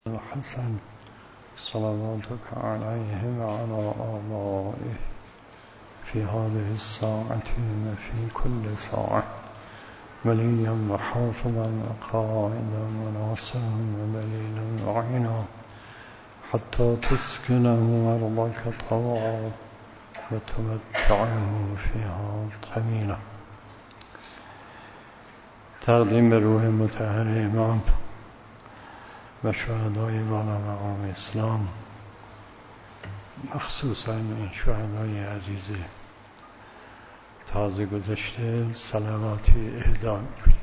الحسن صلواتك عليه وعلى آبائه في هذه الساعة وفي كل ساعة وليا وحافظا وقائدا وناصرا ودليلا وعينا حتى تسكنه أرضك طوعا وتمتعه فيها طويلا. تقدیم به روح مطهر امام و شهدای بالا مقام اسلام، مخصوصا این شهدای عزیز تازه گذشته، صلواتی اهدا می‌کنیم.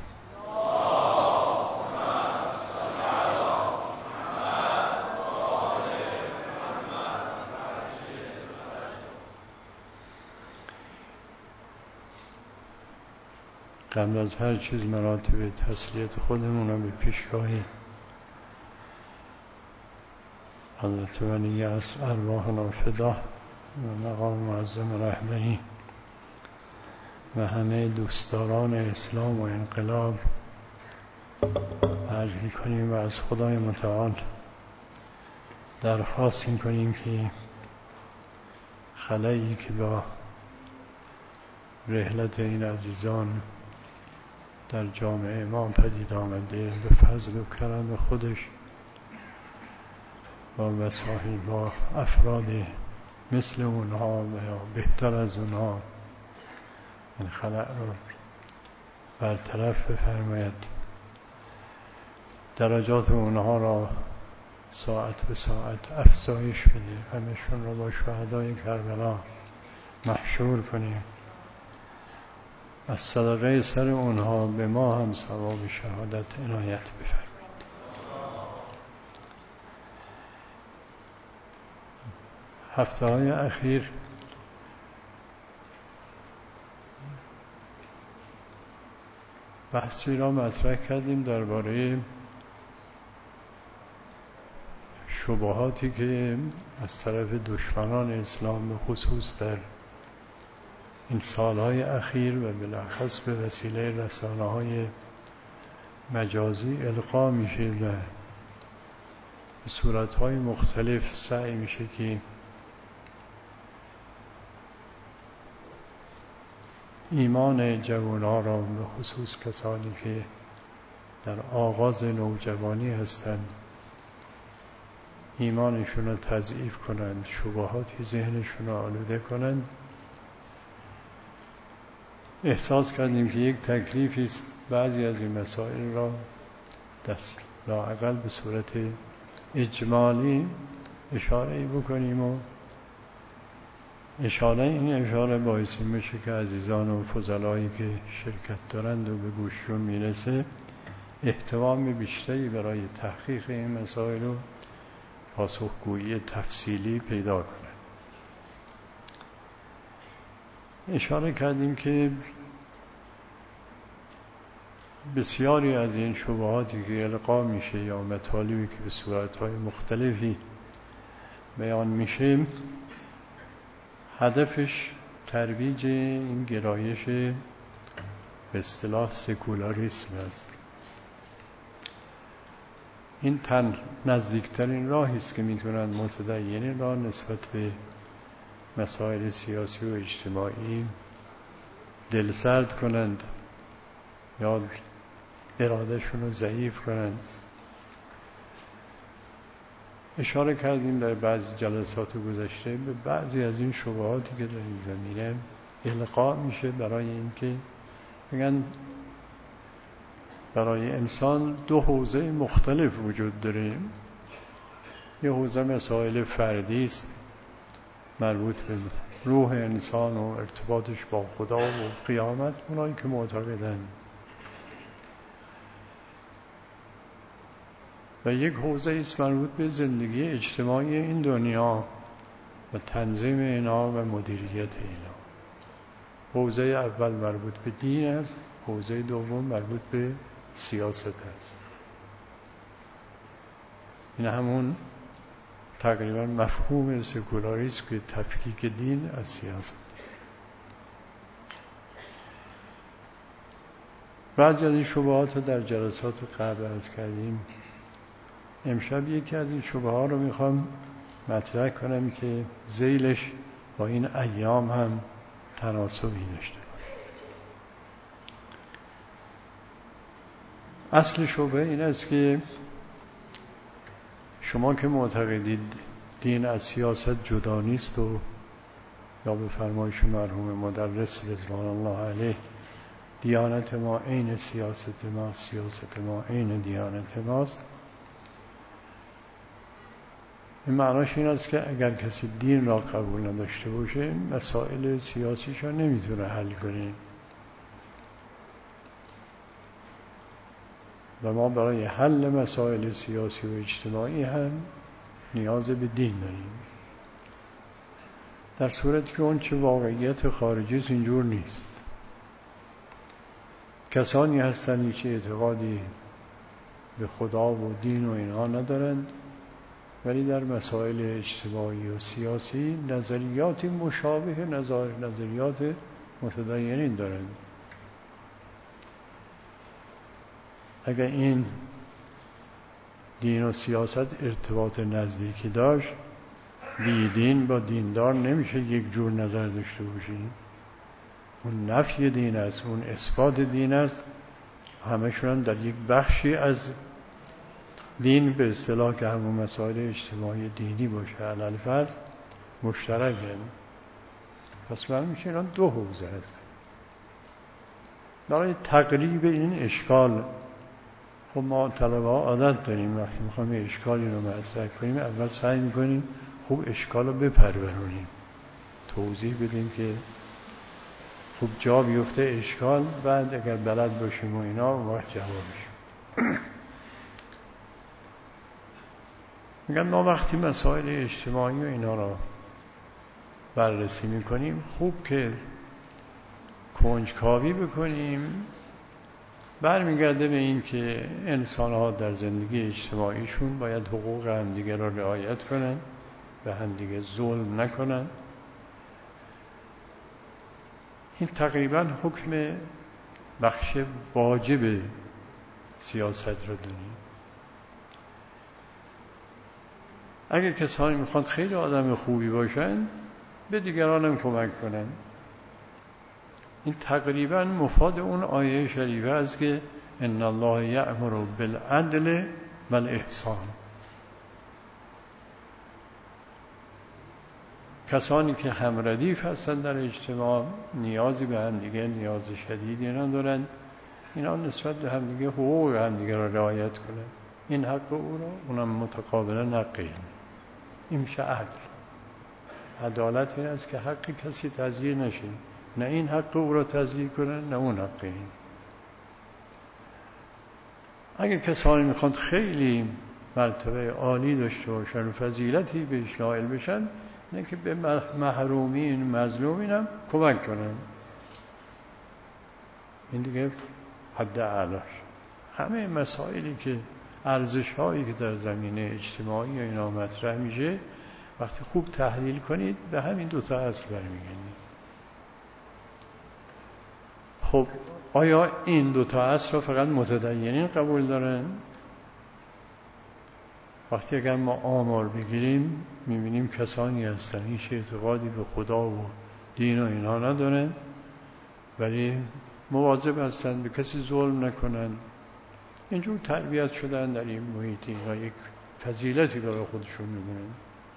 قبل از هر چیز مراتب تسلیت خودمون رو به پیشگاهی حضرت ولی عصر ارواحنا فدا و مقام معظم رهبری و همه دوستداران اسلام و انقلاب عرض می‌کنیم و از خدای متعال درخواست می‌کنیم که خلایی که با رحلت این عزیزان در جامعه ما پدید آمده به فضل و کرم خودش با وسایل با افراد مثل اونها و یا بهتر از اونها این خلأ رو برطرف بفرماید، درجات اونها را ساعت به ساعت افزایش بده، همشون رو با شهدای کربلا محشور کنیم، از صدقه سر اونها به ما هم ثواب شهادت عنایت بفرمایید. هفته‌های اخیر بحثی را مطرح کردیم درباره شبهاتی که از طرف دشمنان اسلام به خصوص در این سالهای اخیر و بالاخص به وسیله رسانه‌های مجازی القا میشه و به صورت‌های مختلف سعی میشه که ایمان جوان‌ها را به خصوص کسانی که در آغاز نوجوانی هستند ایمانشون را تضعیف کنند، شبهاتی ذهنشون را آلوده کنند. احساس کردیم که یک تکلیفی است بعضی از این مسائل را لااقل به صورت اجمالی اشاره بکنیم و این اشاره باعث میشه که عزیزان و فضلایی که شرکت دارند و به گوششون میرسه احتمام بیشتری برای تحقیق این مسائل و پاسخگویی تفصیلی پیدا کنند. اشاره کردیم که بسیاری از این شبهاتی که القا میشه یا مطالبی که به صورتهای مختلفی بیان میشه هدفش ترویج این گرایش به اصطلاح سکولاریسم است. این نزدیکترین راهی است که میتونند متدینین را نسبت به مسائل سیاسی و اجتماعی دلسرد کنند یا ارادهشون رو ضعیف کنند. اشاره کردیم در بعضی جلسات گذشته به بعضی از این شبهاتی که در این زمینه القا میشه برای اینکه بگن برای انسان دو حوزه مختلف وجود داره. یه حوزه مسائل فردی است مربوط به روح انسان و ارتباطش با خدا و قیامت، اونایی که معتقدند، و یک حوزه است مربوط به زندگی اجتماعی این دنیا و تنظیم اینا و مدیریت اینا. حوزه اول مربوط به دین است، حوزه دوم مربوط به سیاست است. این همون تقریبا مفهوم سکولاریسم که تفکیک دین از سیاست. بعضی از این شبهات در جلسات قبل عرض کردیم امشب یکی از این شبهه ها رو میخوام مطرح کنم که ذیلش با این ایام هم تناسبی داشته باشه. اصل شبهه این است که شما که معتقدید دین از سیاست جدا نیست و یا به فرمایش مرحوم مدرس رضوان الله علیه دیانت ما عین سیاست ما، سیاست ما عین دیانت ماست، این معناش این است که اگر کسی دین را قبول نداشته باشه مسائل سیاسیش را نمیتونه حل کنه و ما برای حل مسائل سیاسی و اجتماعی هم نیاز به دین داریم، در صورتی که اون چه واقعیت خارجی است اینجور نیست. کسانی هستند که اعتقادی به خدا و دین و اینها ندارند ولی در مسائل اجتماعی و سیاسی نظریات مشابه نظریات متدینین دارند. اگر این دین و سیاست ارتباط نزدیکی داشت، بی دین با دیندار نمیشه یک جور نظر داشته باشیم. اون نفی دین است، اون اثبات دین است، همشون در یک بخشی از دین به اصطلاح که همون مسائل اجتماعی دینی باشه علل فرض مشترک هست. پس من میشه اینا دو حوزه هست. برای تقریب این اشکال خب ما طلبه ها عادت داریم وقتی میخوایم اشکالی رو مطرح کنیم اول سعی میکنیم خوب اشکال رو بپرورونیم، توضیح بدیم که خوب جا بیفته اشکال، بعد اگر بلد باشیم و اینا اون وقت جوابش. میگن ما وقتی مسائل اجتماعی و اینا را بررسی میکنیم خوب که کنجکاوی بکنیم برمیگرده به این که انسان‌ها در زندگی اجتماعیشون باید حقوق همدیگه را رعایت کنن، به همدیگه ظلم نکنن. این تقریبا حکم بخش واجب سیاست رو داریم. اگر کسانی میخوان خیلی آدم خوبی باشن به دیگران هم کمک کنن. این تقریبا مفاد اون آیه شریفه است که ان الله یأمر بالعدل والاحسان. کسانی که همردیف هستند در اجتماع نیازی به هم دیگه، نیاز شدیدی ندارند، اینا نسبت به هم دیگه حقوق هم دیگه را رعایت کنند. این حق او را اونم متقابلا حق این میشه عدل. عدالت این است که حق کسی تضییع نشه، نه این حق او را تضییع کنن نه اون حق این. اگه کسانی میخوان خیلی مرتبه عالی داشته باشن و فضیلتی بهش نائل بشن، نه که به محرومین مظلومین هم کمک کنن. این دیگه حد اعلاش. همه مسائلی که ارزش هایی که در زمینه اجتماعی و اینا مطرح میشه وقتی خوب تحلیل کنید به همین دوتا اصل برمیگردید. خب آیا این دوتا اصل رو فقط متدینین قبول دارن؟ وقتی اگر ما آمار بگیریم میبینیم کسانی هستن هیچ اعتقادی به خدا و دین و اینا ندارن ولی مواظب هستن به کسی ظلم نکنن. اینجور تربیت شدن در این محیطی و یک فضیلتی برای خودشون میدونن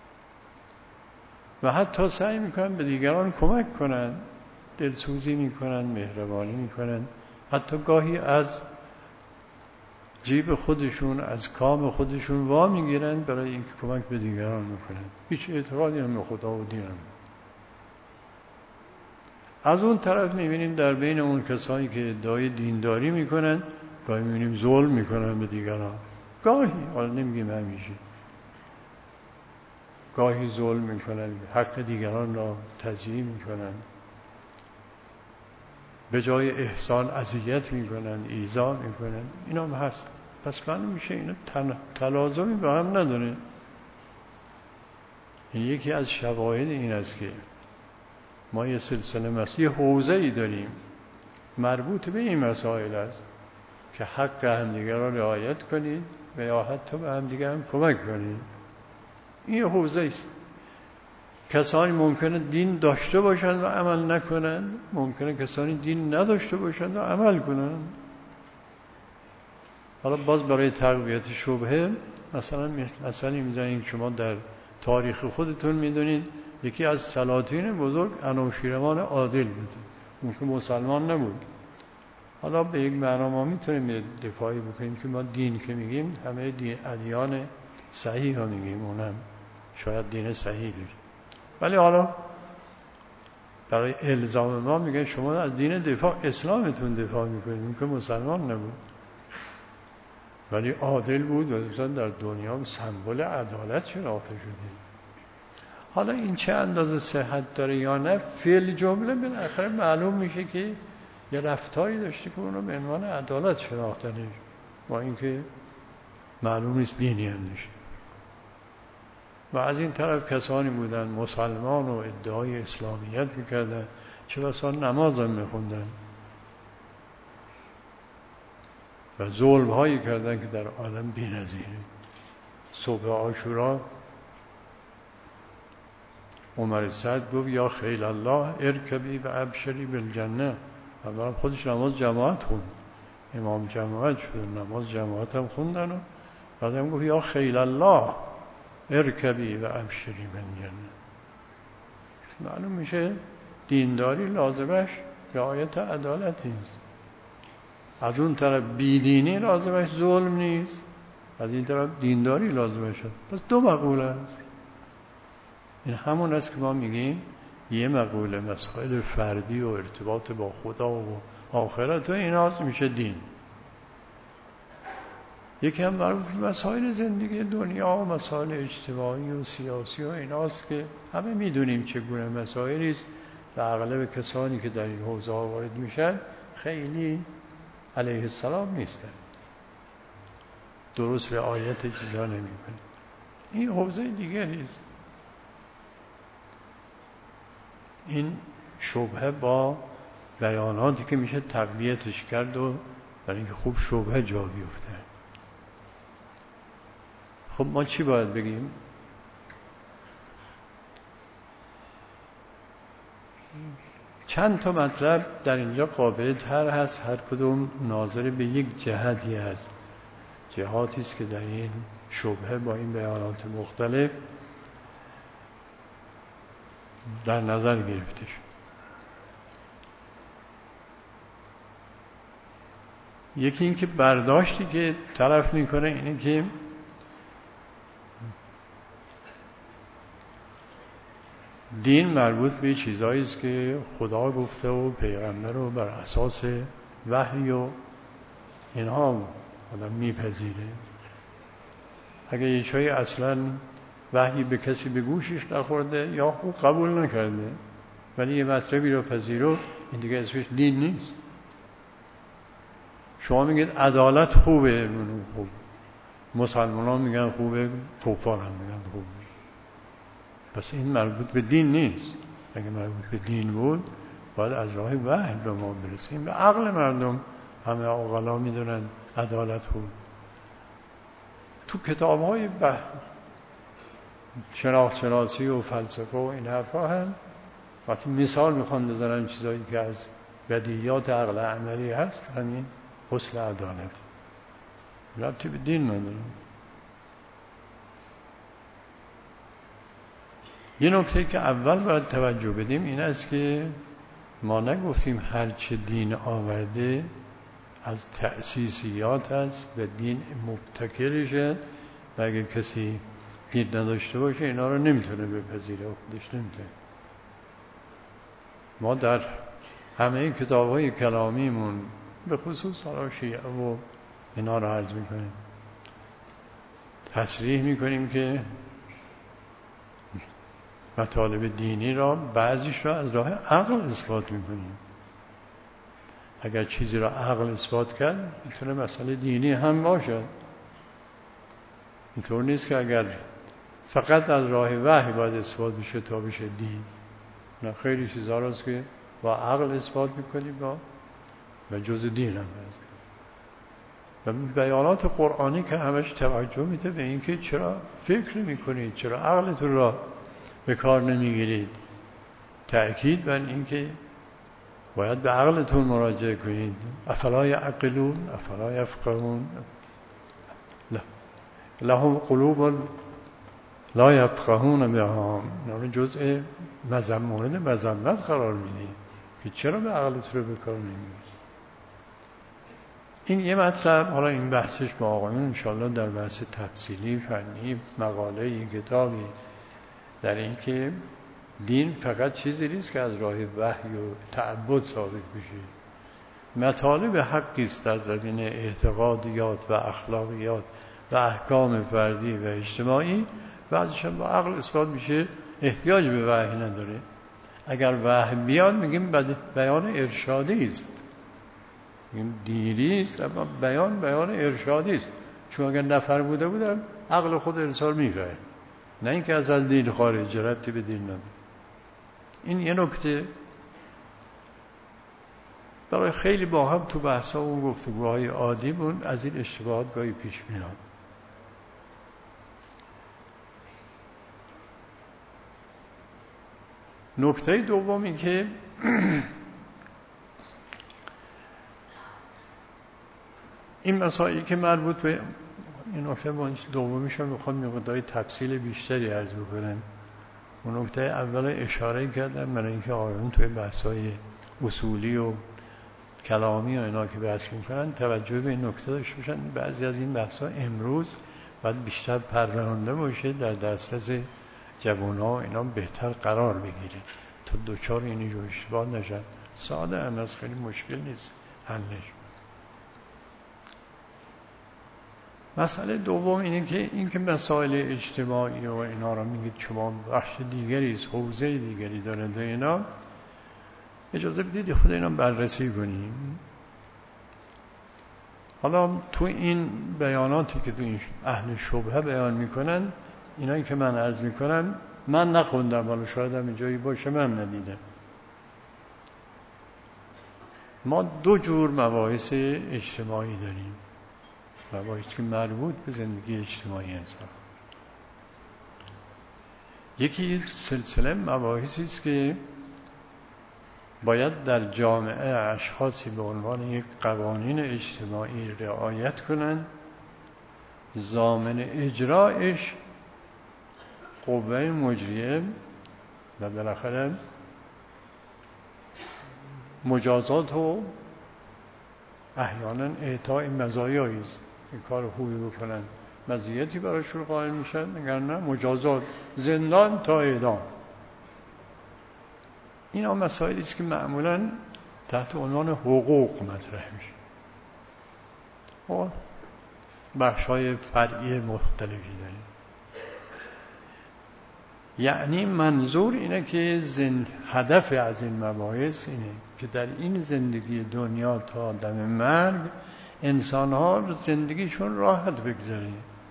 و حتی سعی میکنن به دیگران کمک کنن، دلسوزی میکنن، مهربانی میکنن، حتی گاهی از جیب خودشون از کام خودشون وا میگیرن برای اینکه کمک به دیگران میکنن. هیچ اعتقادی هم به خدا و دین هم. از اون طرف میبینیم در بین اون کسانی که ادعای دینداری میکنن گاهی میبینیم ظلم میکنن به دیگران، گاهی، حالا نمیگیم همیشه، گاهی ظلم میکنن، حق دیگران را تضییع میکنن، به جای احسان اذیت میکنن، ایذا میکنن. اینا هم هست. پس معلوم میشه اینا تلازمی با هم نداره. این یکی از شواهد این است که ما یه سلسله یه حوزه‌ای داریم مربوط به این مسائل است که حق همدیگر را رعایت کنید و یا حتی به همدیگر هم کمک کنید. این حوزه است. کسانی ممکنه دین داشته باشند و عمل نکنند، ممکنه کسانی دین نداشته باشند و عمل کنند. حالا باز برای تقویت شبهه مثلا میزنید که شما در تاریخ خودتون میدونید یکی از سلاطین بزرگ انوشیروان عادل بود، اون که مسلمان نبود. حالا به یک معنا ما میتونیم دفاعی بکنیم که ما دین که میگیم همه ادیان صحیح ها میگیم، اونم شاید دین صحیح داریم، ولی حالا برای الزام ما میگن شما از دین اسلامتون دفاع میکنید، اون که مسلمان نبود ولی عادل بود و مثلا در دنیا سمبل عدالت شناخته شده. حالا این چه اندازه صحت داره یا نه، فعل جمله بالاخره معلوم میشه که یه رفتاری داشته که اونو به عنوان عدالت شناخته نشه، با اینکه معلوم نیست دینی هم نشه. و از این طرف کسانی بودن مسلمان و ادعای اسلامیت میکردن، چه بسا نماز هم میخوندن و ظلم هایی کردن که در عالم بی‌نظیره. صبح عاشورا عمر سعد گفت یا خیل الله ارکبی و ابشری بالجنه، و خودش نماز جماعت خوند، امام جماعت شد، نماز جماعت هم خوندن و بعد هم گفت یا خیل الله ارکبی و ابشری بالجنه. معلوم میشه دینداری لازمش رعایت عدالتی است. از اون طرف بیدینی لازمش ظلم نیست، از این طرف دینداری لازمش هست. پس دو مقوله است. این همون است که ما میگیم یه مقوله مسائل فردی و ارتباط با خدا و آخرت و ایناست میشه دین، یکی هم مربوط به مسائل زندگی دنیا و مسائل اجتماعی و سیاسی و ایناست که همه میدونیم چگونه مسائلی است و اغلب کسانی که در این حوزه ها وارد میشن خیلی علیه السلام نیستن، درست رعایت چیزا نمیکنن. این حوزه دیگری است. این شبهه با بیاناتی که میشه تقویتش کرد و برای اینکه خوب شبهه جا بیفته. خب ما چی باید بگیم؟ چند تا مطلب در اینجا قابل طرح هست، هر کدوم ناظر به یک جهتی هست، جهاتی است که در این شبهه با این بیانات مختلف در نظر گرفته شد. یکی این که برداشتی که طرف میکنه اینه که دین مربوط به چیزایی است که خدا گفته و پیغمبر رو بر اساس وحی و اینها آدم میپذیره. اگه یه چیزی اصلا وحی به کسی به گوشش نخورده یا خوب قبول نکرده ولی یه مطلبی رو پذیرفت، این دیگه اسمش دین نیست. شما میگید عدالت خوبه، خوب مسلمان ها میگن خوبه، کفار هم میگن خوبه، پس این مربوط به دین نیست. اگه مربوط به دین بود باید از راه وحی به ما برسیم. به عقل مردم همه عاقلا میدونن عدالت خوب. تو کتاب های شناختی و فلسفه و این حرفا هم وقتی مثال میخوان بزنن چیزایی که از بدیهیات عقل عملی هست، همین اصل عدالت ربطی به دین نداره. یه نکته که اول باید توجه بدیم این است که ما نگفتیم هر چه دین آورده از تأسیسیات است و دین مبتکرشه و اگه کسی دین نداشته باشه اینا رو نمیتونه بپذیره و خودش نمیتونه. ما در همه کتاب‌های کلامیمون به خصوص حالا شیعه و اینا رو عرض میکنیم، تصریح میکنیم که مطالب دینی را بعضیش را از راه عقل اثبات میکنیم. اگر چیزی را عقل اثبات کرد میتونه مسئله دینی هم باشد. اینطور نیست که اگر فقط از راه وحی باید اثبات بشه تا بشه دین. نه، خیلی چیزا راست که با عقل اثبات میکنیم و جز دین هم هست. و بیانات قرآنی که همش توجه میده به اینکه چرا فکر نمی‌کنید، چرا عقلتون را به کار نمیگیرید. تأکید بر اینکه باید به عقلتون مراجعه کنید. افلا یعقلون افلا یفقهون لهم قلوب لا یفقهون بها. اینا جزء مورد مذمت قرار میدید که چرا به عقلتون رو به کار نمیگیرید. این یه مطلب. حالا این بحثش با آقایون انشاءالله در بحث تفصیلی فنی مقاله کتابی در این که دین فقط چیزی نیست که از راه وحی و تعبد ثابت بشه. مطالب حقی است در زمینه اعتقادیات و اخلاقیات و احکام فردی و اجتماعی، بعضیش با عقل اثبات میشه، احتیاج به وحی نداره. اگر وحی بیاد میگیم بیان ارشادی است، این دینی است اما بیان ارشادی است. چون اگر نفرموده بودم عقل خود انسان میفهمه، نه اینکه از دین خارج، ربطی به دین نداره. این یه نکته. برای خیلی با هم تو بحثا و گفتگوهای عادیمون از این اشتباهات گاهی پیش میاد. نکته دوم این که این مسائلی که مربوط به این نکته دومیش هم میخوام مقداری تفصیل بیشتری عرض بکنم. اون نکته اول اشاره کردم برای اینکه آقایون توی بحث‌های اصولی و کلامی و اینا که بحث میکنن توجه به این نکته داشته باشن. بعضی از این بحث‌ها امروز باید بیشتر پرورانده باشه، در دسترس جوان‌ها و اینا بهتر قرار بگیره تا دوچار اینی جو اشتباه نشن. ساده هم از خیلی مشکل نیست حلش. مسئله دوم اینه که اینکه مسائل اجتماعی و اینا رو میگید شما بخش دیگری است، حوزه دیگری داره و اینا، اجازه بدید خود اینا بررسی کنیم. حالا تو این بیاناتی که تو این اهل شبهه بیان میکنن، اینایی که من عرض میکنم من نخوندم، حالا شاید هم جایی باشه من ندیدم. ما دو جور مباحث اجتماعی داریم، مباحثی که مربوط به زندگی اجتماعی انسان. یکی سلسله مباحثی است که باید در جامعه اشخاصی به عنوان یک قوانین اجتماعی رعایت کنند، ضامن اجرایش قوه مجریه و بالاخره مجازات و احیانا اعطای مزایایی است. این کار خوبی بکنن مزیتی براشون قائل میشن، اگر نه مجازات، زندان تا اعدام. اینا مسائلی است که معمولا تحت عنوان حقوق مطرح میشه و بخش‌های فرعی مختلفی داریم. یعنی منظور اینه که هدف از این مباحث اینه که در این زندگی دنیا تا دم مرگ انسان‌ها زندگیشون راحت بگذره،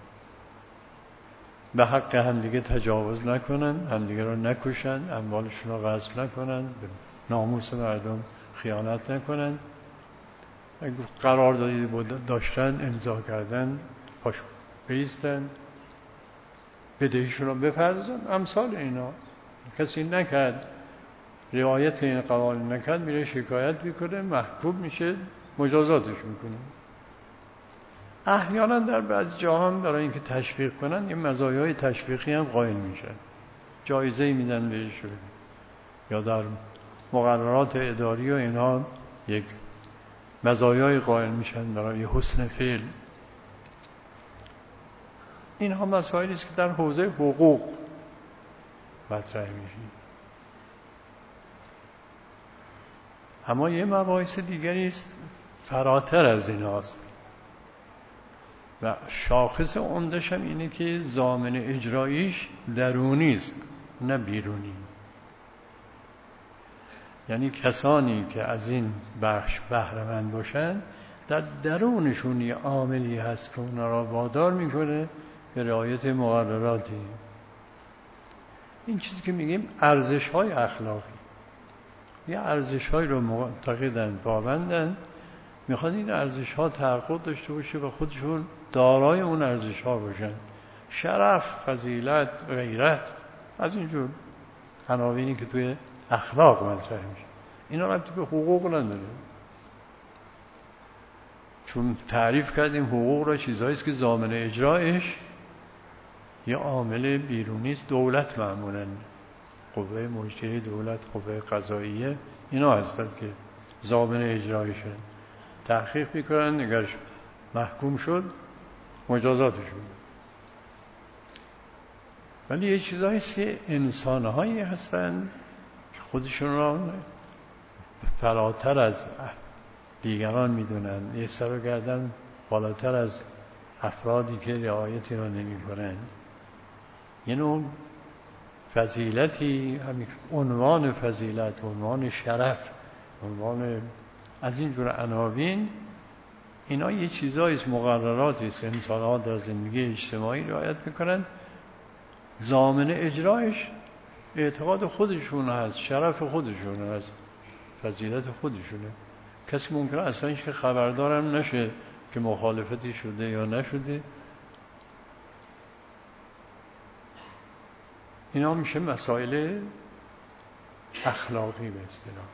به حق همدیگه تجاوز نکنن، همدیگه رو نکشن، اموالشون رو غصب نکنن، به ناموس مردم خیانت نکنن، قراردادی داشتن امضا کردن پاش بیستن، بدهیشون رو بپردازن. امثال اینا کسی نکرد، رعایت این قوانین نکرد، میره شکایت میکنه، محکوم میشه، مجازاتش میکنه. احیانا در بعض جاها هم برای اینکه تشویق کنن یه مزایای تشویقی هم قائل میشن، جایزه میدن بهش، یا در مقررات اداری و اینا یک مزایای قائل میشن برای حسن فعل. اینها مسائلی است که در حوزه حقوق مطرح میشه. اما یه مباحث دیگری است فراتر از ایناست و شاخص عمدش هم اینه که ضامن اجراییش درونی است نه بیرونی. یعنی کسانی که از این بخش بهره مند باشن در درونشون یه عاملی هست که اونا را وادار میکنه به رعایت مقرراتی. این چیزی که میگیم ارزش‌های اخلاقی، یه ارزش‌هایی رو معتقدن، پابندن میخواد این ارزش ها تحقق داشته باشه و خودشون دارای اون ارزش ها باشن. شرف، فضیلت، غیرت، از اینجور عناوینی که توی اخلاق مطرح میشه، اینا ربطی به حقوق نداره. چون تعریف کردیم حقوق را چیزهایی است که ضامن اجرایش یه عامل بیرونی است، دولت معمولاً قوه مجریه دولت، قوه قضاییه، اینا هستند که ضامن اجرایشن. تحقیق میکنن، اگر محکوم شد مجازاتشون. ولی یه چیزایی است که انسان‌هایی هستند که خودشون را فراتر از دیگران میدونن، یه سر و گردن بالاتر از افرادی که رعایتی را نمی‌کنند. یه نوع فضیلتی، همین عنوان فضیلت، عنوان شرف، عنوان از این جور عناوین، اینا یه چیزایی است، مقرراتی است که انسان‌ها در زندگی اجتماعی رعایت می‌کنند. ضامن اجرایش اعتقاد خودشون هست، شرف خودشون هست، فضیلت خودشونه. کسی ممکنه اصلا هیچ که خبردارم نشه که مخالفتی شده یا نشده. اینا میشه مسائل اخلاقی به اصطلاح.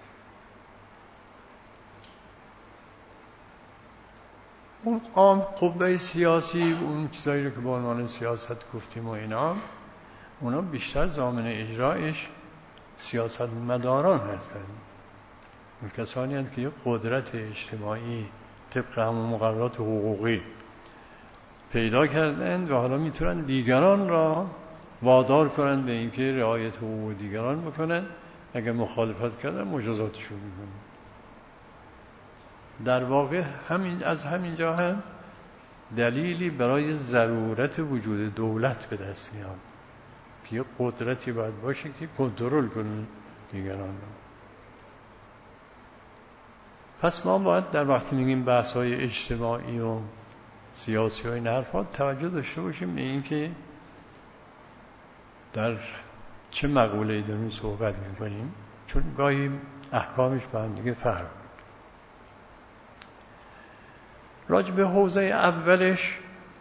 اون عام قوه سیاسی، اون چیزایی رو که به عنوان سیاست گفتیم و اینا، اونا بیشتر ضامن اجرایش سیاست مداران هستند. اون کسانی هستند که یک قدرت اجتماعی طبق همون مقررات حقوقی پیدا کردند و حالا میتونن دیگران را وادار کنند به اینکه رعایت حقوق دیگران بکنند. اگر مخالفت کردن مجازاتشون میکنن. در واقع از همینجا هم دلیلی برای ضرورت وجود دولت به دست میاد که یه قدرتی باید باشه که کنترل کنه دیگران را. پس ما باید در وقتی میگیم بحث‌های اجتماعی و سیاسی و این حرفا توجه داشته باشیم به این که در چه مقوله‌ای داریم صحبت میکنیم، چون گاهی احکامش با هم دیگه فرق. راجع به حوزه اولش،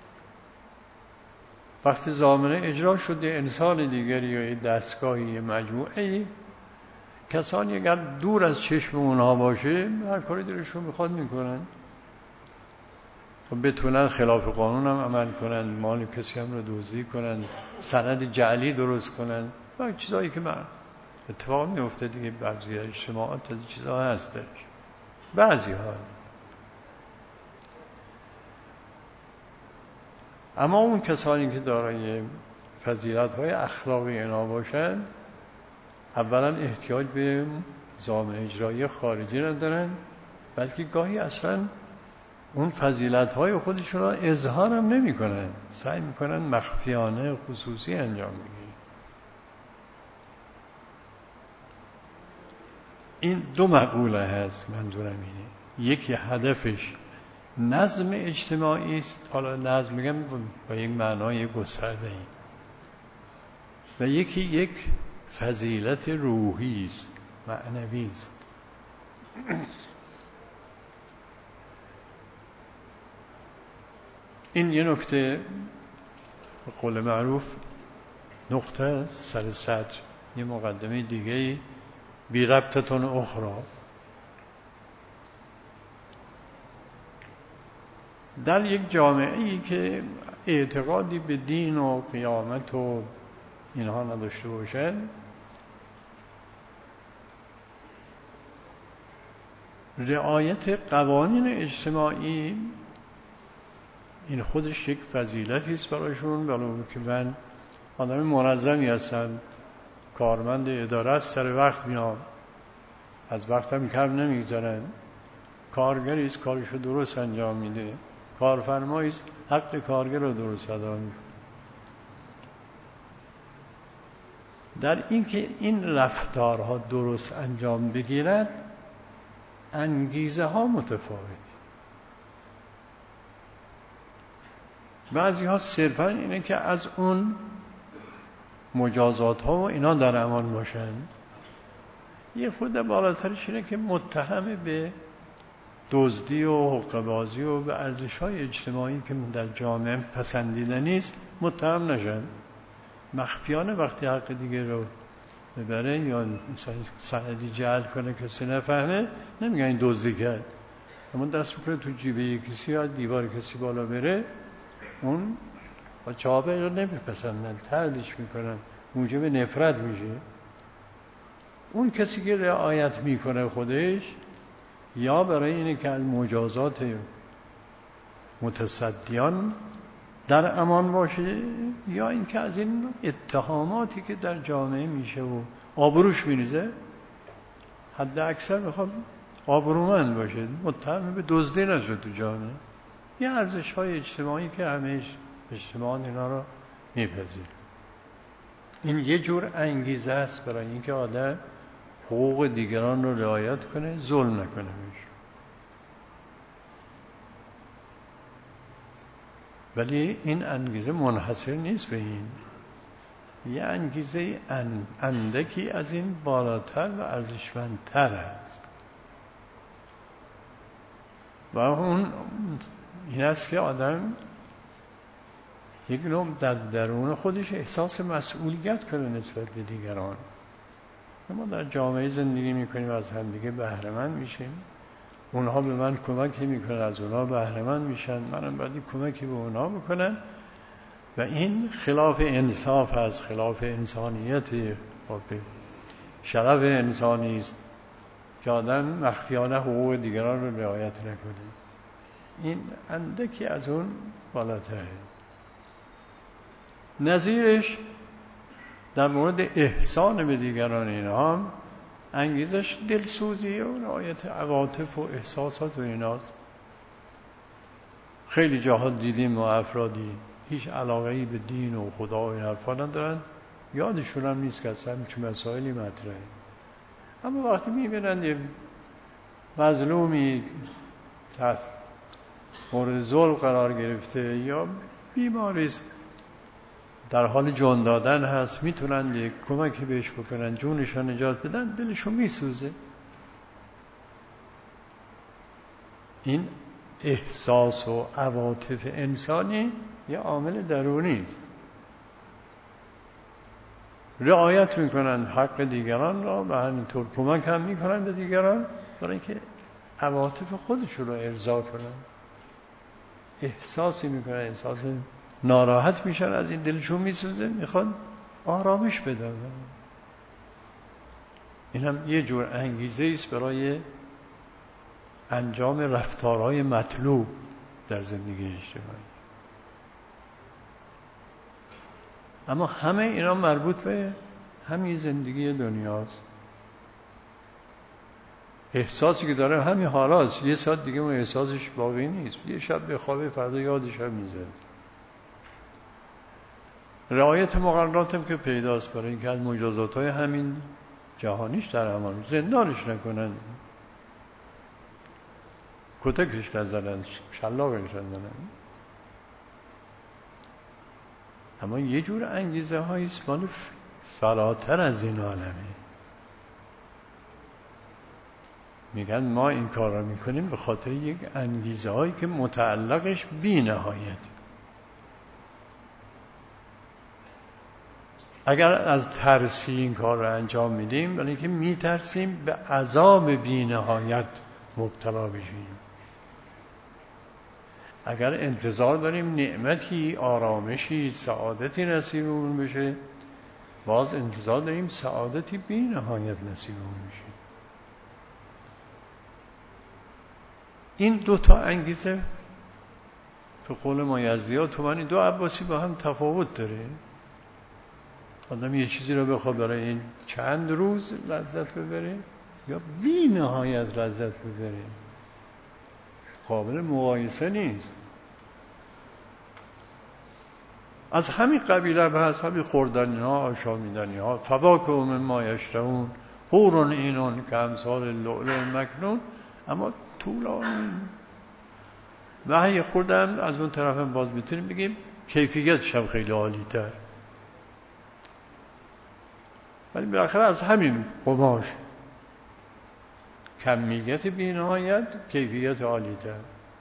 وقتی ضامن اجرا شده انسان دیگری یا دستگاهی مجموعه‌ای، کسانی اگر دور از چشم اونها باشه هر کاری دلشون میخواد میکنن و بتونن خلاف قانون هم عمل کنن، مال کسی هم رو دزدی کنن، سند جعلی درست کنن و چیزایی که اتفاق میفته دیگه. بعضی اجتماعات از چیزها هستش، بعضی ها. اما اون کسانی که دارای فضیلت‌های اخلاقی اینا باشن، اولا احتیاج به ضامن اجرایی خارجی ندارن، بلکه گاهی اصلا اون فضیلت‌های خودشون را اظهار هم نمی‌کنن، سعی می‌کنن مخفیانه خصوصی انجام بگیرن. این دو مقوله هست منظورم اینه. یکی هدفش نظم اجتماعی است، حالا نظم میگم با یک معنای گسترده، و یکی یک فضیلت روحی است، معنوی است. این یه نکته به قول معروف نقطه سر سطر، یه مقدمه دیگه بی ربطتون اخرى. در یک جامعه‌ای که اعتقادی به دین و قیامت و اینها نداشته باشن، رعایت قوانین اجتماعی این خودش یک فضیلتی است برایشون. برای که من آدم منظمی هستم، کارمند اداره است، سر وقت میام، از وقتم کم نمیگذارن، کارگری است کارشو درست انجام میده، کارفرمایی است حق کارگر رو درست ادا میکنه. در این که این رفتارها درست انجام بگیرد انگیزه ها متفاوتی. بعضی ها صرفا اینه که از اون مجازات ها و اینا در امان باشن. یه خود بالاترش اینه که متهم به دزدی و حقه‌بازی و به ارزش‌های اجتماعی که در جامعه پسندیده نیست متهم نشن. مخفیانه وقتی حق دیگه رو ببره یا مثلا سندی جعل کنه کسی نفهمه، نمیگن این دزدی کرد، اما دست میکنه تو جیب کسی یا دیوار کسی بالا بره، اون بچه‌ها رو نمیپسندن، طردش میکنن، موجب نفرت میشه. اون کسی که رعایت میکنه خودش، یا برای اینه که از مجازات متصدیان در امان باشه، یا اینکه از این اتهاماتی که در جامعه میشه و آبروش میریزه، حد اکثر میخواد آبرومند باشه، متهم به دزدی نشه تو جامعه. یه ارزش‌های اجتماعی که همه اجتماع اینا رو میپذیره. این یه جور انگیزه است برای اینکه آدم حقوق دیگران رو رعایت کنه، ظلم نکنه بهش. ولی این انگیزه منحصر نیست به این، یه انگیزه اندکی از این بالاتر و ارزشمندتر است و اون این است که آدم یک نوع در درون خودش احساس مسئولیت کنه نسبت به دیگران. ما در جامعه زندگی میکنیم، از همدیگه بهره مند میشیم، اونها به من کمک میکنن، از اونها بهره مند میشن، منم باید کمکی به اونها بکنن و این خلاف انصاف است، خلاف انسانیت، خلاف شرف انسانی است که آدم مخفیانه حقوق دیگران رو رعایت نکنه. این اندکی از اون بالاتره. نظیرش در مورد احسان به دیگران اینها هم انگیزش دلسوزی و رعایت عواطف و احساسات و ایناست. خیلی جاها دیدیم ما افرادی هیچ علاقه‌ای به دین و خدا و این حرفا ندارن، یادشون هم نیست که اصلا چه مسائلی مطرحه، اما وقتی میبینن یه مظلومی تحت مورد ظلم قرار گرفته یا بیماریست در حال جان دادن هست، میتونن یک کمکی بهش بکنن، جونش رو نجات بدن، دلشون میسوزه. این احساس و عواطف انسانی یه عامل درونی است. رعایت میکنن حق دیگران را و همینطور کمک هم میکنن به دیگران برای اینکه عواطف خودشون رو ارضا کنن. احساسی میکنن، احساس ناراحت میشن، از این دلشون میسوزه، میخوان آرامش بدن. این هم یه جور انگیزه است برای انجام رفتارهای مطلوب در زندگی اجتماعی. اما همه اینا مربوط به همین زندگی دنیاست. احساسی که داره همین حالاست، یه ساعت دیگه اون احساسش باقی نیست، یه شب بخوابه فردا یادش هم میزد. رعایت مقررات هم که پیداست برای اینکه از مجازات‌های همین جهانیش در امان، زندانش نکنن، کتکش نزنن، شلاقش نزنن. اما یه جور انگیزه هایی است مال فراتر از این عالمه. میگن ما این کار را میکنیم به خاطر یک انگیزه هایی که متعلقش بی نهایت. اگر از ترسی این کار را انجام میدیم، برای اینکه میترسیم به عذاب بی نهایت مبتلا بشیم. اگر انتظار داریم نعمتی، آرامشی، سعادتی نصیبمون بشه، باز انتظار داریم سعادتی بی نهایت نصیبمون بشه. این دوتا انگیزه به قول مایزدی‌ها تو من این دو عباسی با هم تفاوت داره. آدم یه چیزی رو بخواد برای این چند روز لذت ببره یا بی نهایت لذت ببره، قابل مقایسه نیست. از همین قبیله به همین خوردنی ها، آشامیدنی ها، فواکه مما یشتهون، حور عینون که امثال اللؤلؤ المکنون، اما طولانی. و خوردن از اون طرف هم باز میتونیم بگیم کیفیتش هم خیلی عالی تر، ولی بالاخره از همین قماش. کمیت بی‌نهایت، کیفیت عالی‌تر.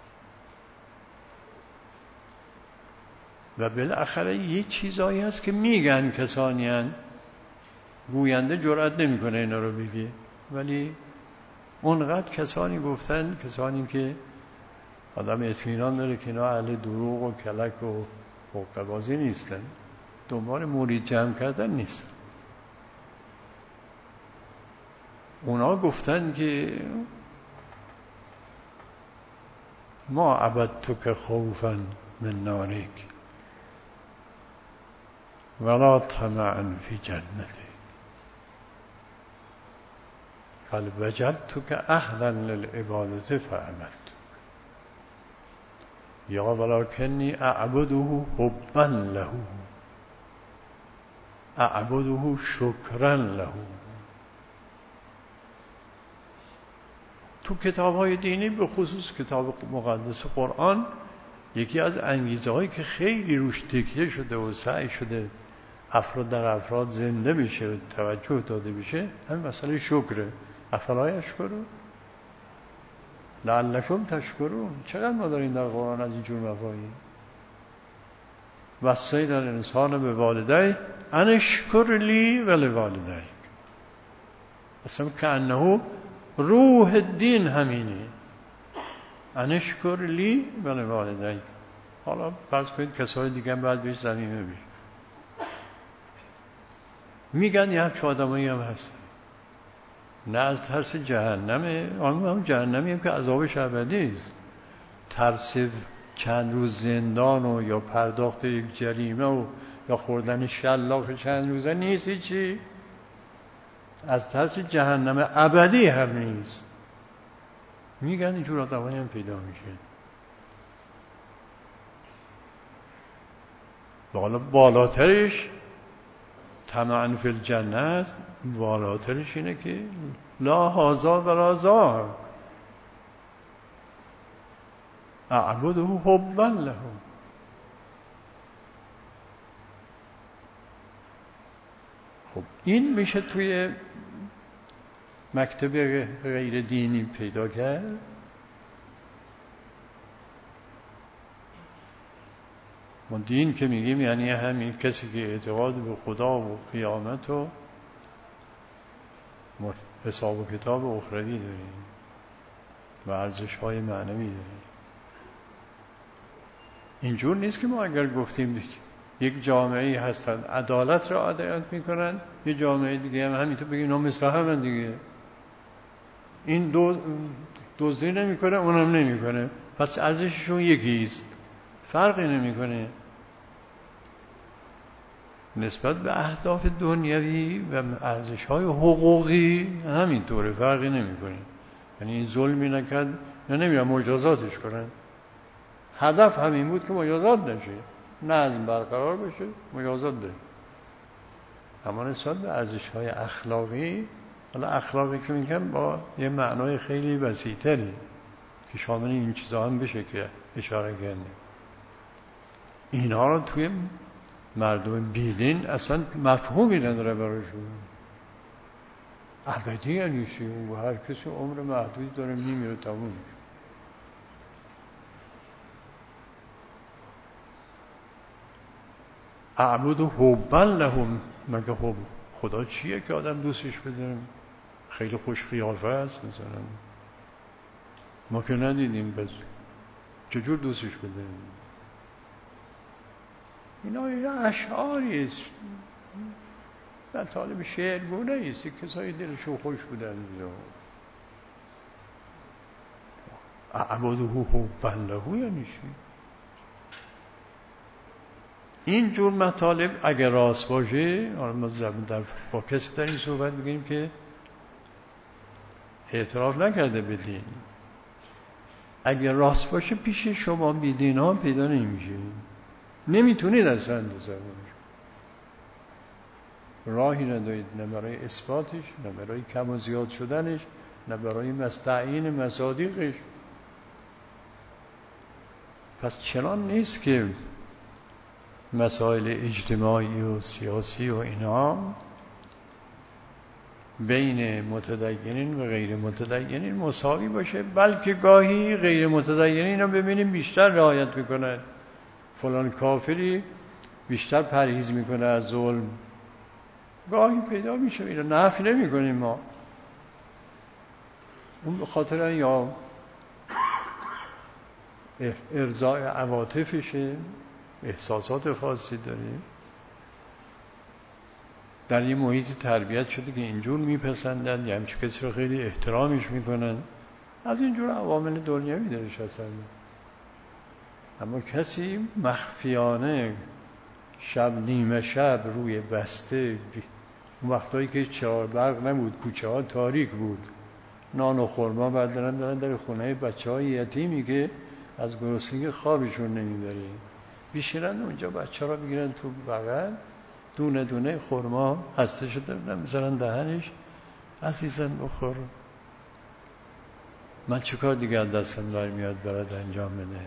و بالاخره یه چیزایی هست که میگن کسانی هن، گوینده جرئت نمیکنه اینا رو بگه، ولی اونقدر کسانی گفتن، کسانی که آدم اطمینان داره که اینا اهل دروغ و کلک و حقه‌بازی نیستن، دنبال مرید جمع کردن نیست. اونا گفتن که ما عبدتک خوفا من نارک ولا طمعا فی جنتک بل وجدتک اهلا للعبادة فعبدت یا ولکنی اعبده حبا له اعبده شکرا له. تو کتاب‌های دینی به خصوص کتاب مقدس قرآن یکی از انگیزه‌هایی که خیلی روش تکیه شده و سعی شده افراد در افراد زنده بشه و توجه داده بشه همین مسئله شکره. افلا یشکرون لعلکم تشکرون. چقدر ما داریم در قرآن از این جور مفاهیم. وصینا الانسان بوالدیه ان اشکر لی ولوالدیک. اصلا کأنه روح الدین همینه، ان اشکر لی ولوالدیک. حالا فرض کنید کسای دیگه هم باید بهش ضمیمه بشه. میگن یه همچه آدمایی هم هست، نه از ترس جهنمه، هم جهنمی هم که عذابش ابدی است، ترس چند روز زندان و یا پرداخت یک جریمه و یا خوردن شلاق چند روزه نیست، چی از ترس جهنم ابدی هم نیست. میگن اینجور آدمایی هم پیدا میشه. حالا بالاترش طمعا فی الجنه است، بالاترش اینه که لا هذا ولا ذاک اعبده حبا له. خب این میشه توی مکتب غیر دینی پیدا کرد. ما دین که میگیم یعنی همین کسی که اعتقاد به خدا و قیامت و حساب و کتاب اخروی داریم و ارزش‌های معنوی داریم. اینجور نیست که ما اگر گفتیم یک جامعه‌ای هستن عدالت را رعایت میکنن، یه جامعه دیگه هم همینطور بگیم اینا مثل همن دیگه، این دزدی نمیکنه اونم نمیکنه پس ارزششون یکی است، فرقی نمیکنه. نسبت به اهداف دنیوی و ارزش‌های حقوقی همینطوره، فرقی نمیکنه. یعنی این ظلمی نکرد یا نمیرن مجازاتش کنن، هدف همین بود که مجازات نشه، نظم برقرار بشه، مجازات ده. اما نسبت به ارزش‌های اخلاقی، حالا اخلاقی که میگم با یه معنای خیلی وسیع‌تری که شامل این چیزا هم بشه که اشاره کردیم، اینا رو توی مردم بیدین اصلا مفهومی نداره براشون. ابدی یعنی چی؟ و هر کسی عمر محدود داره میمیره تموم میشه. اعبد حبا لهم، مگه حب خدا چیه که آدم دوستش بداره؟ خیلی خوش قیافه است مثلا، ما که ندیدیم، بس چجور دوستش بداریم؟ اینا یه اشعاری است، در طالب شعرگونه است، کسایی دلشون خوش بودن. اعبده حبا له یعنی چی؟ این جور مطالب اگر راست باشه، ما با کسی در این صحبت بگیم که اعتراف نکرده به دین، اگر راست باشه پیش شما بیدین ها پیدا نمیشه، نمیتونید اصلا تصورش، راهی ندارید، نه برای اثباتش، نه برای کم و زیاد شدنش، نه برای مستعین مصادیقش. پس چنان نیست که مسائل اجتماعی و سیاسی و اینا بین متدینین و غیر متدینین مساوی باشه، بلکه گاهی غیر متدینین رو ببینیم بیشتر رعایت میکنن، فلان کافری بیشتر پرهیز میکنه از ظلم، گاهی پیدا میشه، اینو نفی نمیکنیم ما. اون به خاطر یا ارضای عواطفشه، احساسات خاصی داریم، در یه محیط تربیت شده که اینجور میپسندن یا همچه کسی رو خیلی احترامش میکنن، از اینجور عوامل دنیوی درش هستن. اما کسی مخفیانه شب نیمه شب روی بسته، اون وقتایی که چراغ برق نبود، کوچه ها تاریک بود، نان و خرما بردارن در خونه بچه های یتیمی که از گرسنگی خوابشون نمیبره، بیشیرن اونجا بچه ها رو بگیرن تو بغل، دونه دونه خرما هسته شده میذارن دهنش، عزیزم بخور. من چه کار دیگه از دستم برمیاد برات انجام بده؟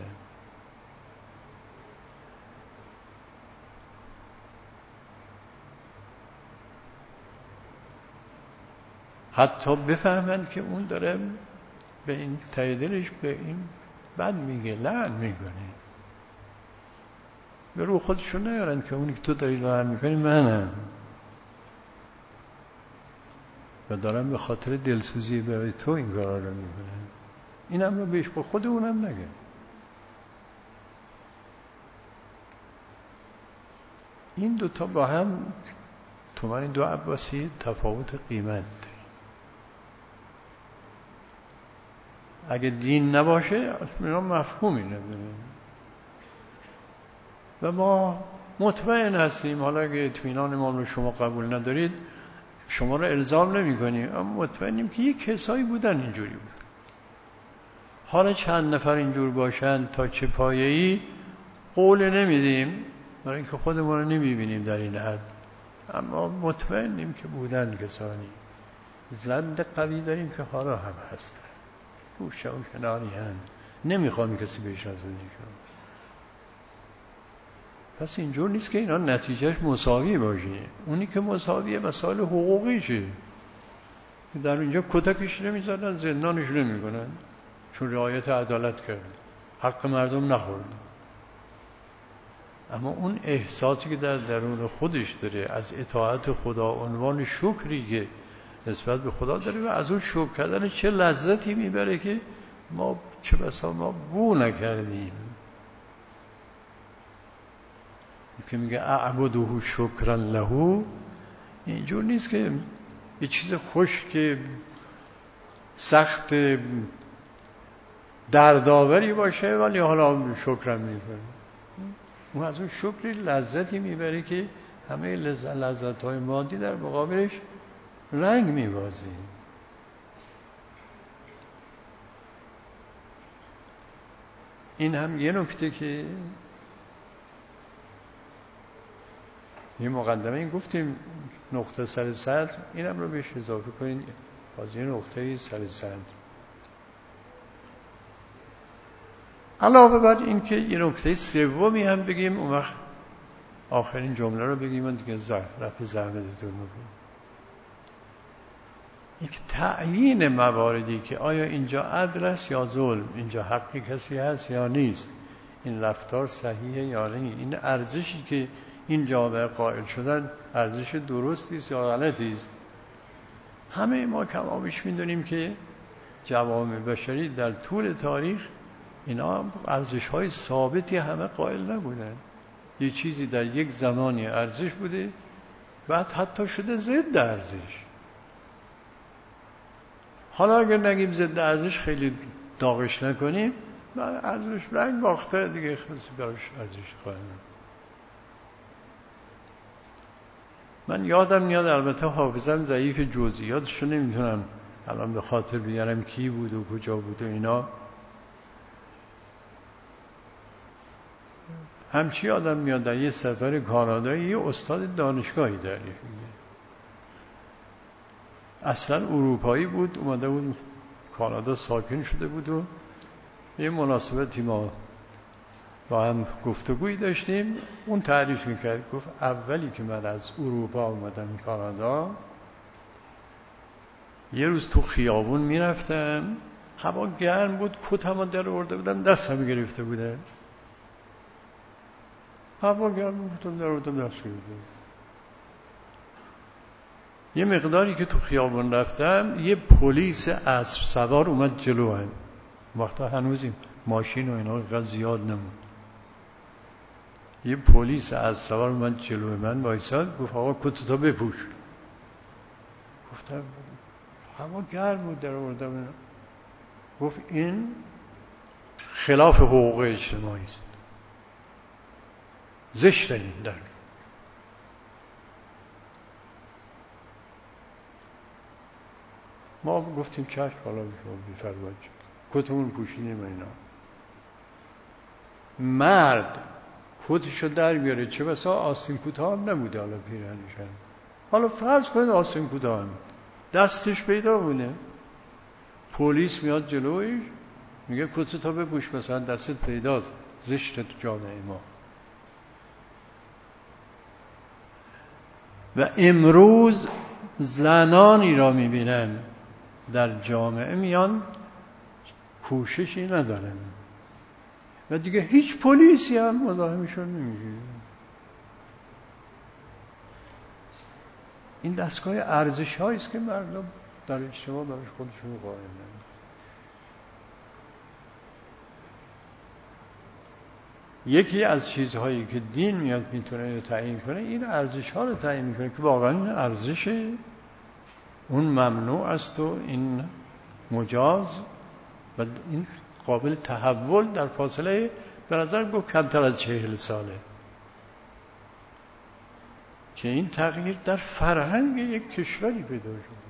حتی بفهمند که اون داره به این ته دلش به این بد میگه، لعن میکنه، به رو خودشون نیارن که اونی که تو داری لعن میکنی منم و دارم به خاطر دلسوزی برای تو این کارا رو میکنن. اینم رو بهش با خود اونم نگه. این دوتا با هم تومن دو عباسی تفاوت قیمت داره. اگه دین نباشه اصلا مفهومی نداره و ما مطمئن هستیم، حالا اگه اطمینان ما رو شما قبول ندارید شما رو الزام نمی کنیم، اما مطمئنیم که یک کسایی بودن اینجوری بود. حالا چند نفر اینجور باشن تا چه پایه‌ای قول نمیدیم، برای اینکه خودمون رو نمیبینیم در این حد، اما مطمئنیم که بودن کسانی. ظن قوی داریم که حالا هم هستن، گوشه و کناری هستن، نمیخوام کسی بشناسه. پس اینجور نیست که اینا نتیجهش مساوی باشه. اونی که مساویه مسائل حقوقیشه، در اینجا کتکش نمیزنن، زندانش نمیکنن، چون رعایت عدالت کرد، حق مردم نخورد. اما اون احساسی که در درون خودش داره از اطاعت خدا، عنوان شکری که نسبت به خدا داره و از اون شکر کردن چه لذتی میبره که ما چه بسا ما بو نکردیم. که میگه اعبده شکرا له، اینجور نیست که یه چیز خوش که سخت دردآوری باشه ولی حالا شکرم میکنه. اون از اون شکری لذتی میبره که همه لذت‌های مادی در مقابلش رنگ میبازه. این هم یه نکته که یه مقدمه این گفتیم نقطه سر صدر، اینم رو بهش اضافه کنید باز یه نقطه سر صدر. علاوه بر این که یه نکته سومی هم بگیم، اون وقت آخرین جمله رو بگیم و دیگه رفع زحمتتون بگیم. این که تعیین مواردی که آیا اینجا عدل است یا ظلم، اینجا حقی کسی هست یا نیست، این رفتار صحیحه یا نه، این ارزشی که این جامعه قائل شدن ارزش درستی است یا غلطی است. همه ما کمابیش میدونیم که جوامع بشری در طول تاریخ اینا ارزش‌های ثابتی همه قائل نبودن. یه چیزی در یک زمانی ارزش بوده، بعد حتی شده ضد ارزش. حالا اگر نگیم ضد ارزش، خیلی داغش نکنیم، بعد ارزش رنگ باخته دیگه، خیلی براش ارزش خواهیم. من یادم میاد، البته حافظم ضعیف، جزئیاتشو نمیتونم الان به خاطر بیارم کی بود و کجا بود و اینا. همچی یادم میاد در یه سفر کانادایی یه استاد دانشگاهی تعریف میگه، اصلا اروپایی بود، اومده بود کانادا ساکن شده بود و یه مناسبتی ما با هم گفتگویی داشتیم. اون تعریف میکرد، گفت اولی که من از اروپا اومدم کانادا یه روز تو خیابون میرفتم، هوا گرم بود، کتمو در آورده بودم دستم گرفته بوده. هوا گرم بود، کتم در آورده دست گرفته بودم. یه مقداری که تو خیابون رفتم، یه پلیس اسب سوار اومد جلو هم. وقتا هنوز این ماشین و اینا قدر زیاد نمود. یه پلیس اسب سوار اومد جلو من وایساد، گفت آقا کتتو بپوش. گفتم هوا گرم بود در آوردم. گفت این خلاف حقوق اجتماعی است، زشته این در. ما گفتیم چشم، حالا بی‌فرمایید کتمون پوشیدیم اینا. مرد کتشو در بیاره، چه بسا آستین کوتاه هم نبوده، حالا پیرهنش هم، حالا فرض کنید آستین کوتاه هم، دستش پیدا بوده، پلیس میاد جلویش میگه کتتو بپوش، مثلا دستت پیداست، زشته تو جامعه ما. و امروز زنانی را میبینم در جامعه میان کوششی ندارن و دیگه هیچ پلیسی هم مزاحمشون نمیشه. این دستگاه ارزش هایی است که مردم در اجتماع براش خودشون قائلن. یکی از چیزهایی که دین میاد میتونه تعیین کنه، این ارزش ها رو تعیین میکنه که واقعا این ارزش اون ممنوع است و این مجاز و این قابل تحول در فاصله به نظر گفت کمتر از 40 ساله که این تغییر در فرهنگ یک کشوری پیدا شده.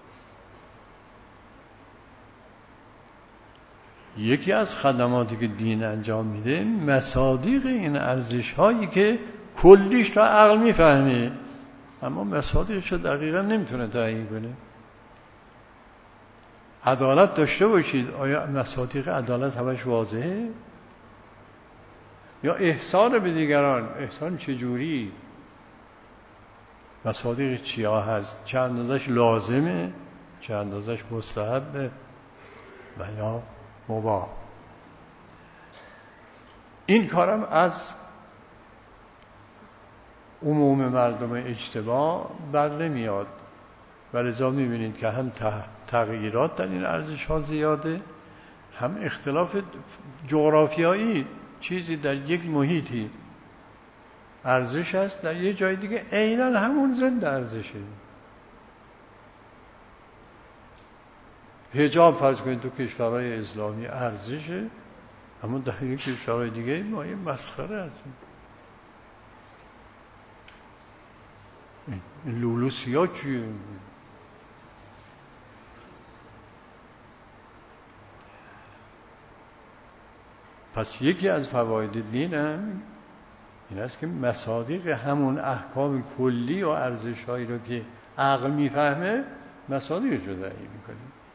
یکی از خدماتی که دین انجام میده مصادیق این ارزش هایی که کلیش را عقل میفهمه اما مصادیقش رو دقیقا نمیتونه تعیین کنه. عدالت داشته باشید، آیا مصادیق عدالت همش واضحه؟ یا احسان به دیگران، احسان چجوری؟ مصادیق چیا هست؟ چه اندازش لازمه، چه اندازش مستحبه و یا مباح. این کارم از عموم مردم اجتماع بر نمیاد و لذا میبینید که هم تغییرات در این ارزش ها زیاده، هم اختلاف جغرافیایی. چیزی در یک محیطی ارزش است، در یک جای دیگه عیناً همون ضد ارزشه. حجاب فرض کنید تو کشورهای اسلامی ارزشه، اما در یک کشورهای دیگه ما یه مسخره هستیم. این لولوسیا چیه؟ پس یکی از فواید دین هم این است که مصادیق همون احکام کلی و ارزش‌هایی رو که عقل میفهمه مصادیقش رو تعیین می‌کنه.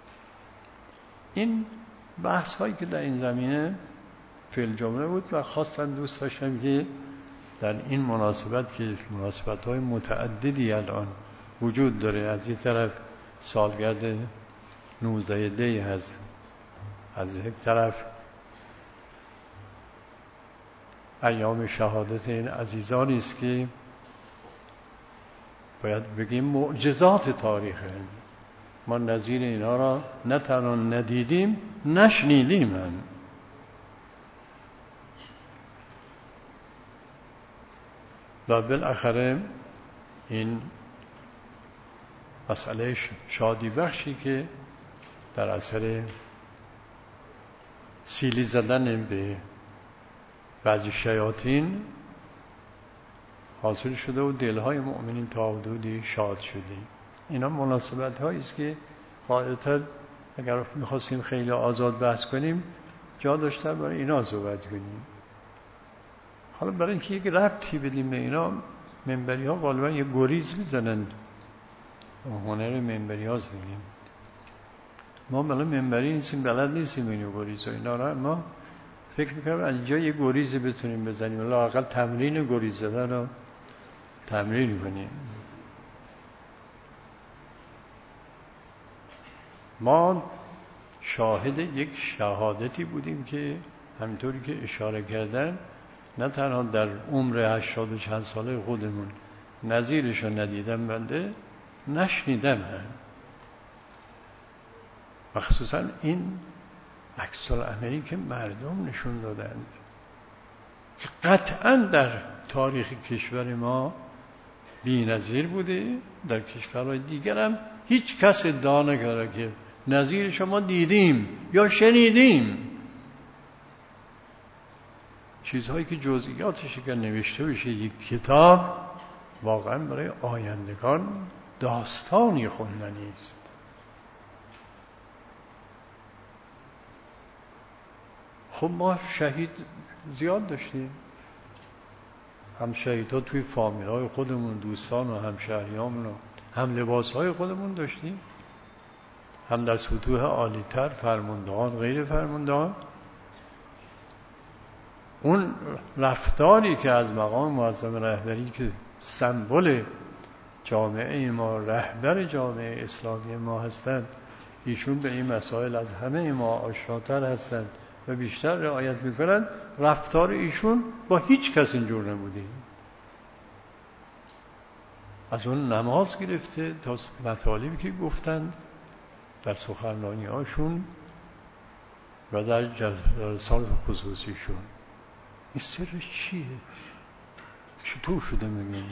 این بحث هایی که در این زمینه فی الجمله بود و خواستم دوست داشتم که در این مناسبت که مناسبت‌های متعددی الان وجود داره، از یک طرف سالگرد 19 دی هست، از یک طرف ایام شهادت این عزیزانی است که باید بگیم معجزات تاریخه. ما نظیر اینا را نه تنها ندیدیم نشنیدیم هم. و بالاخره این مسئله شادی بخشی که در اثر سیلی زدن به بعضی شیاطین حاصل شده و دلهای مؤمنین تا حدودی شاد شده. اینا مناسبت هایی است که قاعدتا اگر میخواستیم خیلی آزاد بحث کنیم جا داشته برای اینا صحبت کنیم. حالا برای اینکه یک ربطی بدیم به اینا، منبری ها غالبا یه گریز میزنند، هنر منبری هاست دیگه. ما بلا منبری نیستیم، بلد نیستیم اینو گریز و اینا را، ما فکر میکنم از اینجا یه گریزی بتونیم بزنیم، ولی لااقل تمرین گریز زدن رو تمرین کنیم. ما شاهد یک شهادتی بودیم که همینطوری که اشاره کردن نه تنها در عمر 80 و چند ساله خودمون نظیرش رو ندیدم، بنده نشنیدم هم. و خصوصا این عکس العملی که مردم نشون دادند که قطعا در تاریخ کشور ما بی‌نظیر بوده، در کشورهای دیگر هم هیچ کس ادعا نکرده که نظیر شما دیدیم یا شنیدیم. چیزهایی که جزئیاتش که نوشته بشه یک کتاب، واقعا برای آیندگان داستانی خوندنی است. خب ما شهید زیاد داشتیم، هم شهیدها توی فامیل‌های خودمون، دوستان و همشهریامون، هم لباس‌های خودمون داشتیم، هم در سطوح عالی‌تر فرماندهان، غیر فرماندهان. اون رفتاری که از مقام معظم رهبری که سمبل جامعه ما، رهبر جامعه اسلامی ما هستند، ایشون به این مسائل از همه ما آشناتر هستند و بیشتر رعایت میکنند. رفتار ایشون با هیچ کس اینجور نبوده، از اون نماز گرفته تا مطالبی که گفتند در سخنرانی هاشون و در جلسات خصوصیشون. این سر چیه؟ چطور شده میگیم؟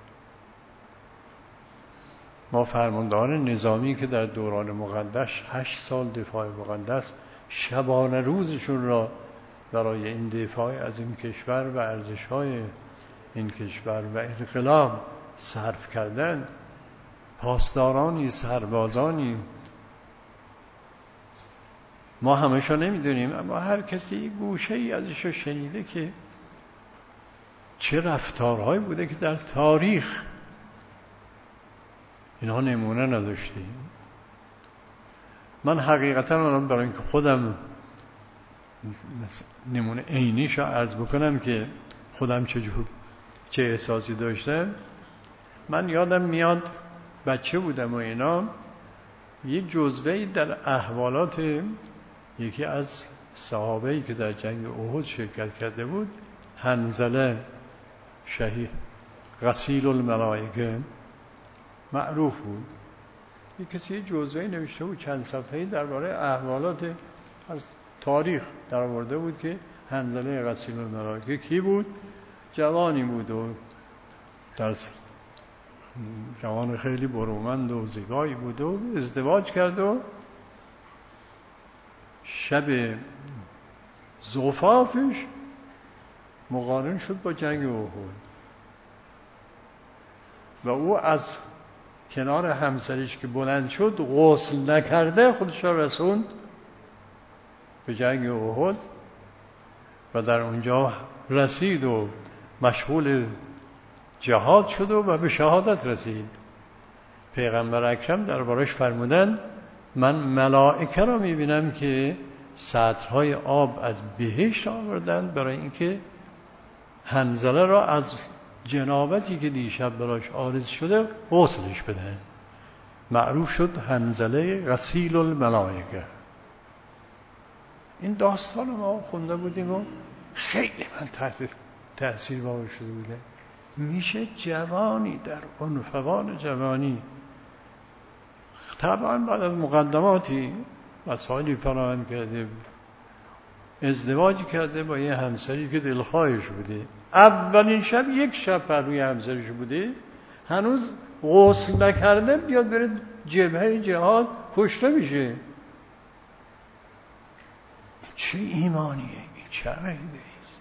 ما فرماندهان نظامی که در دوران مقدس 8 سال دفاع مقدس شبانه روزشون را برای این دفاع از این کشور و ارزش‌های این کشور و انقلاب صرف کردند، پاسدارانی، سربازانی، ما همشو نمیدونیم، اما هر کسی گوشه‌ای ازشو شنیده که چه رفتارهایی بوده که در تاریخ اینها نمونه نداشتیم. من حقیقتا الان برای اینکه خودم نمونه عینیشو عرض بکنم که خودم چه احساسی داشتم، من یادم میاد بچه بودم و اینا، یک جزوه‌ای در احوالات یکی از صحابه‌ای که در جنگ احد شرکت کرده بود، حنظله شهید غسیل الملائکه معروف بود، یک کسی جزوه‌ای نوشته بود چند صفحه‌ای درباره احوالات از تاریخ در آورده بود که حنظله غسیل الملائکه کی بود. جوانی بود و در جوان خیلی برومند و زیبایی بود و ازدواج کرد و شب زفافش مقارن شد با جنگ احد و او از کنار همسرش که بلند شد غسل نکرده خودش را رسوند به جنگ احد و در اونجا رسید و مشغول جهاد شد و به شهادت رسید. پیغمبر اکرم دربارش فرمودند من ملائکه را میبینم که سطرهای آب از بهشت آوردند برای اینکه حنظله را از جنابتی که دیشب براش عارض شده غسلش بدن. معروف شد حنظله غسیل الملائکه. این داستان ما خونده بودیم و خیلی من تأثیر واقع شده بوده. میشه جوانی در عنفوان جوانی، طبعا بعد از مقدماتی مسائلی فراهم کرده، ازدواج کرده با یه همسری که دلخواهش بوده، اولین شب یک شب پهلوی همسرش بوده، هنوز غسل نکرده بیاد بره جبهه جهاد کشته میشه. چه ایمانیه این؟ چه عقیده ایست؟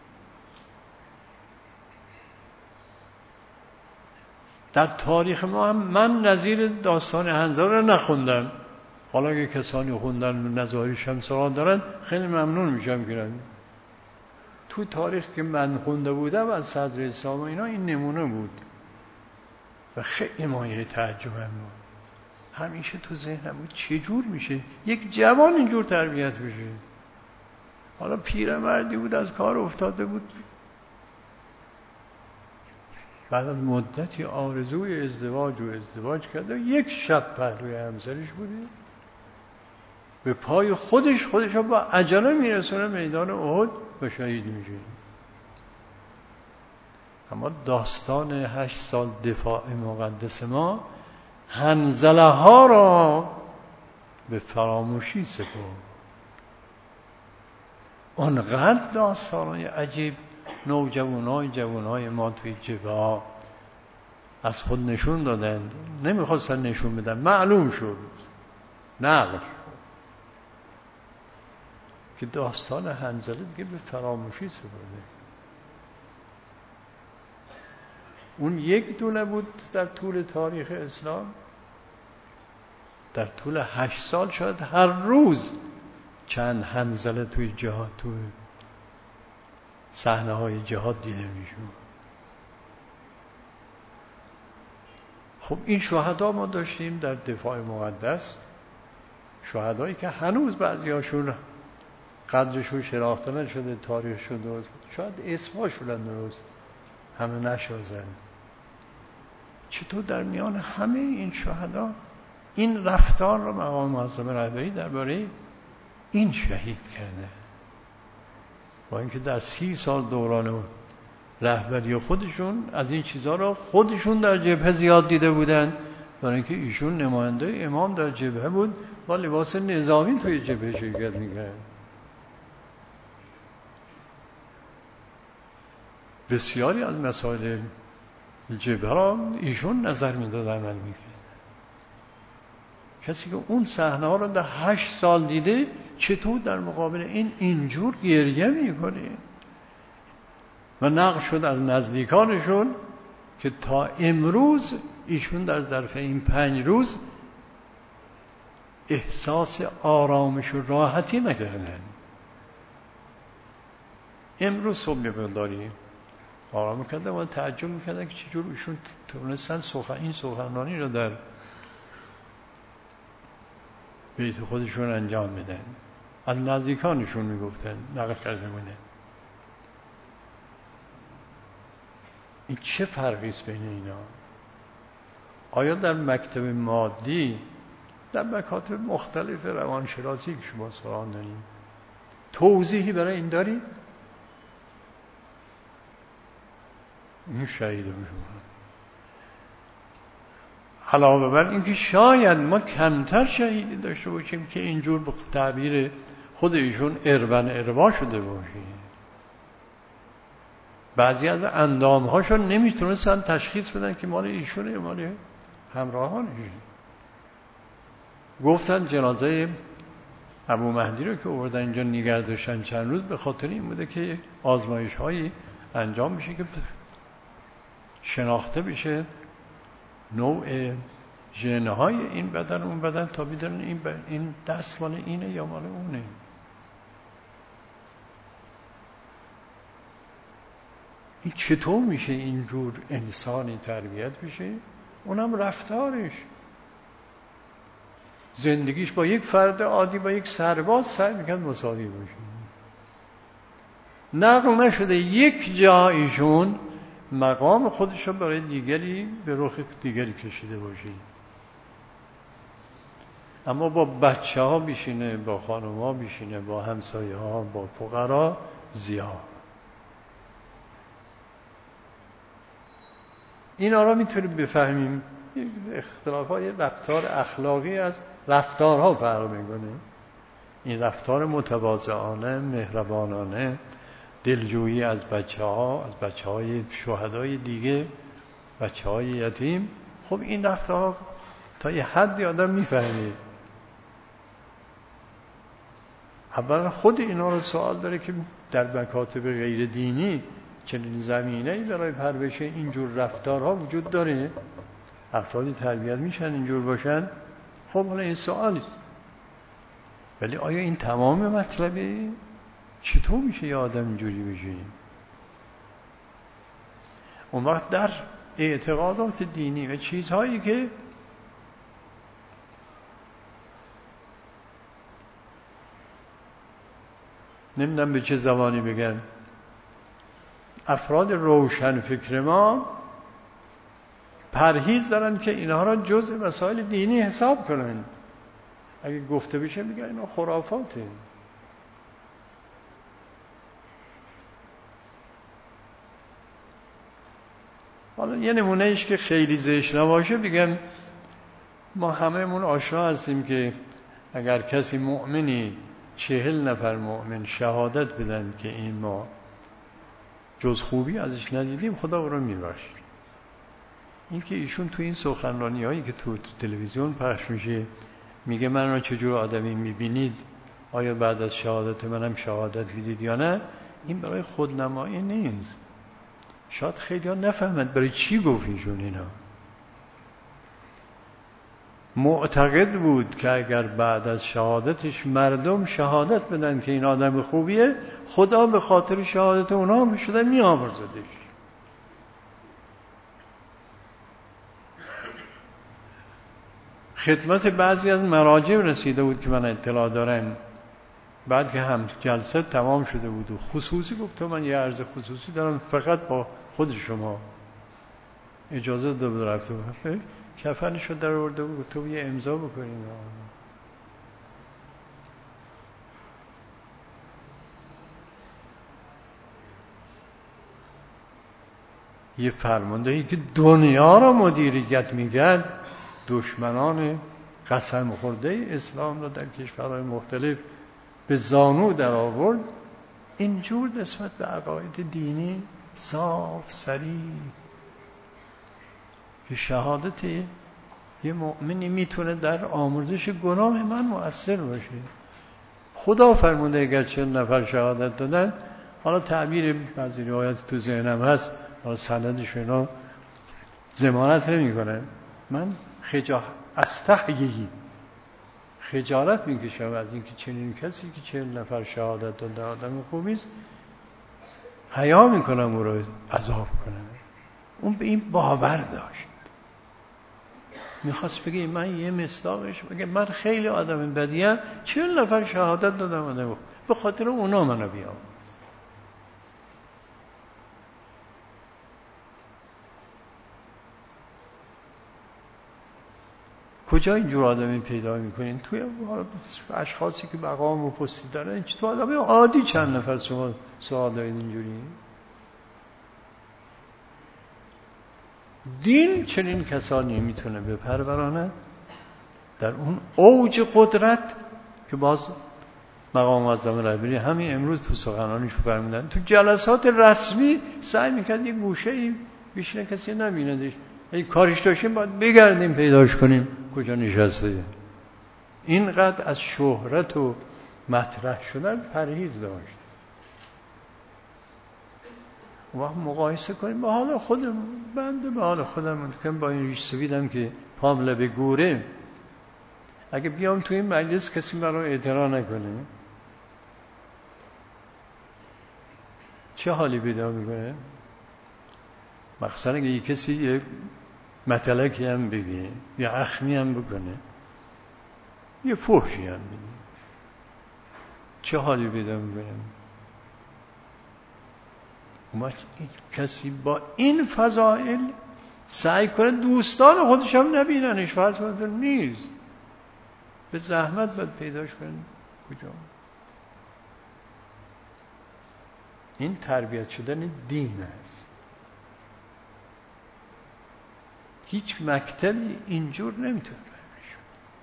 در تاریخ ما هم من نظیر داستان حنظله را نخوندم. حالا که کسانی خوندن و نظایر شمسران دارن خیلی ممنون میشم که تو تاریخ که من خونده بودم از صدر اسلام اینا این نمونه بود و خیلی مایه تعجبم بود. همیشه تو ذهنم بود چجور میشه یک جوان اینجور تربیت بشه. حالا پیرمردی بود از کار افتاده بود، بعد از مدتی آرزوی ازدواج کرده، یک شب پهلوی همسرش بوده به پای خودش رو با عجله میرسونه میدان احد و شهید میشه. اما داستان 8 سال دفاع مقدس ما حنظله ها را به فراموشی سپرد. اونقدر داستانهای عجیب جوانای ما توی جبهه ها از خود نشون دادند، نمیخواستن نشون بدن، معلوم شد نقل که داستان حنظله دیگه به فراموشی سپرده. اون یک دونه بود در طول تاریخ اسلام، در طول 8 سال شاید هر روز چند حنظله توی جهاد، توی صحنه های جهاد دیده میشون. خب این شهدا ما داشتیم در دفاع مقدس، شهدایی که هنوز بعضی هاشون قدرشون شناخته نشده، تاریخشون درست، شاید اسماشون درست همه نشازن. چطور در میان همه این شهدا این رفتار رو مقام معظم رهبری درباره این شهید کرده، با اینکه در 30 سال دوران رهبری خودشون از این چیزها رو خودشون در جبهه زیاد دیده بودن، برای اینکه ایشون نماینده امام در جبهه بود، با لباس نظامی توی جبهه شرکت میکرد. بسیاری از مسائل جبهه را ایشون نظر میداد، عمل میکرد. کسی که اون صحنه ها رو در 8 سال دیده چطور در مقابل اینجور گریه میکنه؟ و نقل شد از نزدیکانشون که تا امروز ایشون در ظرف این 5 روز احساس آرامش و راحتی نکردن. امروز صبح مقداری آرام کردن و تعجب میکردن که چجور ایشون تونستن این سخنرانی رو در بیت خودشون انجام بدن. از نزدیکانشون میگفتن، نقل کرده بودن. این چه فرقی است بین اینا؟ آیا در مکتب مادی، در مکاتب مختلف روانشناسی که شما سوال دارید، توضیحی برای این دارید؟ این شهیده میشون. علاوه بر اینکه شاید ما کمتر شهیدی داشته باشیم که اینجور به تعبیر خود ایشون اربا شده باشیم. بعضی از اندامهاشون نمیتونستن تشخیص بدن که مال ایشونه مال همراهانش. گفتن جنازه ابو مهدی رو که آوردن اینجا نگه داشتن چند روز، به خاطر این بوده که آزمایش هایی انجام میشه که شناخته بشه نوع ژن های این بدن اون بدن، تا بدونن این دست مال اینه یا مال اونه. این چطور میشه اینجور انسانی تربیت بشه؟ اونم رفتارش، زندگیش با یک فرد عادی، با یک سرباز سعی میکرد مساوی باشه. نقل نشده یک جا ایشون مقام خودش رو برای دیگری به رخ دیگری کشیده باشه. اما با بچه ها بیشینه، با خانم ها بیشینه، با همسایه ها، با فقرا زیاد. اینا را میتونیم بفهمیم. اختلافات رفتار اخلاقی از رفتارها فرق میکنه. این رفتار متواضعانه، مهربانانه، دلجویی از بچه‌ها، از بچه‌های شهدای دیگه، بچه‌های یتیم، خب این رفتارها تا یه حدی آدم میفهمه. اولا خود اینا رو سوال داره که در مکاتب غیر دینی چنین زمینه‌ای برای پرورش اینجور رفتارها وجود داره؟ افرادی تربیت میشن اینجور باشن؟ خب حالا این سوالی است. ولی آیا این تمام مطلبه؟ چطور میشه یه آدم اینجوری بشه؟ اون وقت در اعتقادات دینی و چیزهایی که نمیدونم به چه زبانی بگن، افراد روشن فکر ما پرهیز دارن که اینها را جزء مسائل دینی حساب کنن. اگه گفته بشه میگن اینا خرافاته. حالا یه نمونه ایش که خیلی زشت نباشه بگم ما همه‌مون آشنا هستیم که اگر کسی مؤمنی 40 نفر مؤمن شهادت بدن که این ما جز خوبی ازش ندیدیم، خدا او رو میبخشه. این که ایشون تو این سخنرانی هایی که تو تلویزیون پخش میشه میگه من رو چجور آدمی میبینید، آیا بعد از شهادت منم شهادت میدید یا نه، این برای خودنمایی نیست. شاید خیلی ها نفهمد برای چی گفت ایشون اینا. معتقد بود که اگر بعد از شهادتش مردم شهادت بدن که این آدم خوبیه، خدا به خاطر شهادت اونا هم شده میآورزدش. خدمت بعضی از مراجع رسیده بود که من اطلاع دارم، بعد که هم جلسه تمام شده بود و خصوصی گفت من یه عرض خصوصی دارم فقط با خود شما، اجازه داده بود رفته بود، کفنشو در آورده بود گفت تو یه امضا بکنید. یه فرماندهی که دنیا را مدیریت میکرد، دشمنان قسم خورده اسلام را در کشورهای مختلف به زانو در آورد، اینجور نسبت به عقاید دینی صاف صریح که شهادت یه مؤمنی میتونه در آمرزش گناه من مؤثر باشه. خدا فرموده اگر 40 نفر شهادت دادن، حالا تعبیر بعضی روایت تو ذهنم هست، حالا سندش اینا ضمانت نمی‌کنه، من خجالت میکشم از اینکه چنین کسی که 40 نفر شهادت داده آدم خوبی است، حیا میکنم او رو عذاب کنم. اون به این باور داشت، میخواست بگه من یه مصداقش بگه من خیلی آدم بدیم، 40 نفر شهادت دادم آدم خوب، به خاطر اونا منو بیام. کجا اینجور آدمی پیدا میکنین؟ توی اشخاصی که مقام و پستی دارن. تو آدمی عادی چند نفر شما سوال دارید اینجوری؟ دین چنین کسانی میتونه بپرورانه در اون اوج قدرت که باز مقام معظم رهبری همین امروز تو سخنرانیشو فرمودن، تو جلسات رسمی سعی میکرد یه گوشه بیشتر کسی نبیندش، اگه کارش داشتیم باید بگردیم پیداش کنیم کجا نشسته. اینقدر از شهرت و مطرح شدن پرهیز داشت. وقت مقایسه کنیم با حال خودم، بنده به حال خودم منتکم با این ریش سفیدم که پام لب گوره، اگه بیام تو این مجلس کسی مرا اعتراض نکنه چه حالی پیدا میکنه؟ مخصوصا اگه یه کسی یه متلکی هم بگه یا اخمی هم بکنه یه فحشی هم بگه، چه حالی پیدا میکنه؟ اما کسی با این فضائل سعی کنه دوستان خودش هم نبیننش، فرض کنه نیست، به زحمت باید پیداش کنه کجا. این تربیت شدن دین است. هیچ مکتبی اینجور نمیتونه بشه.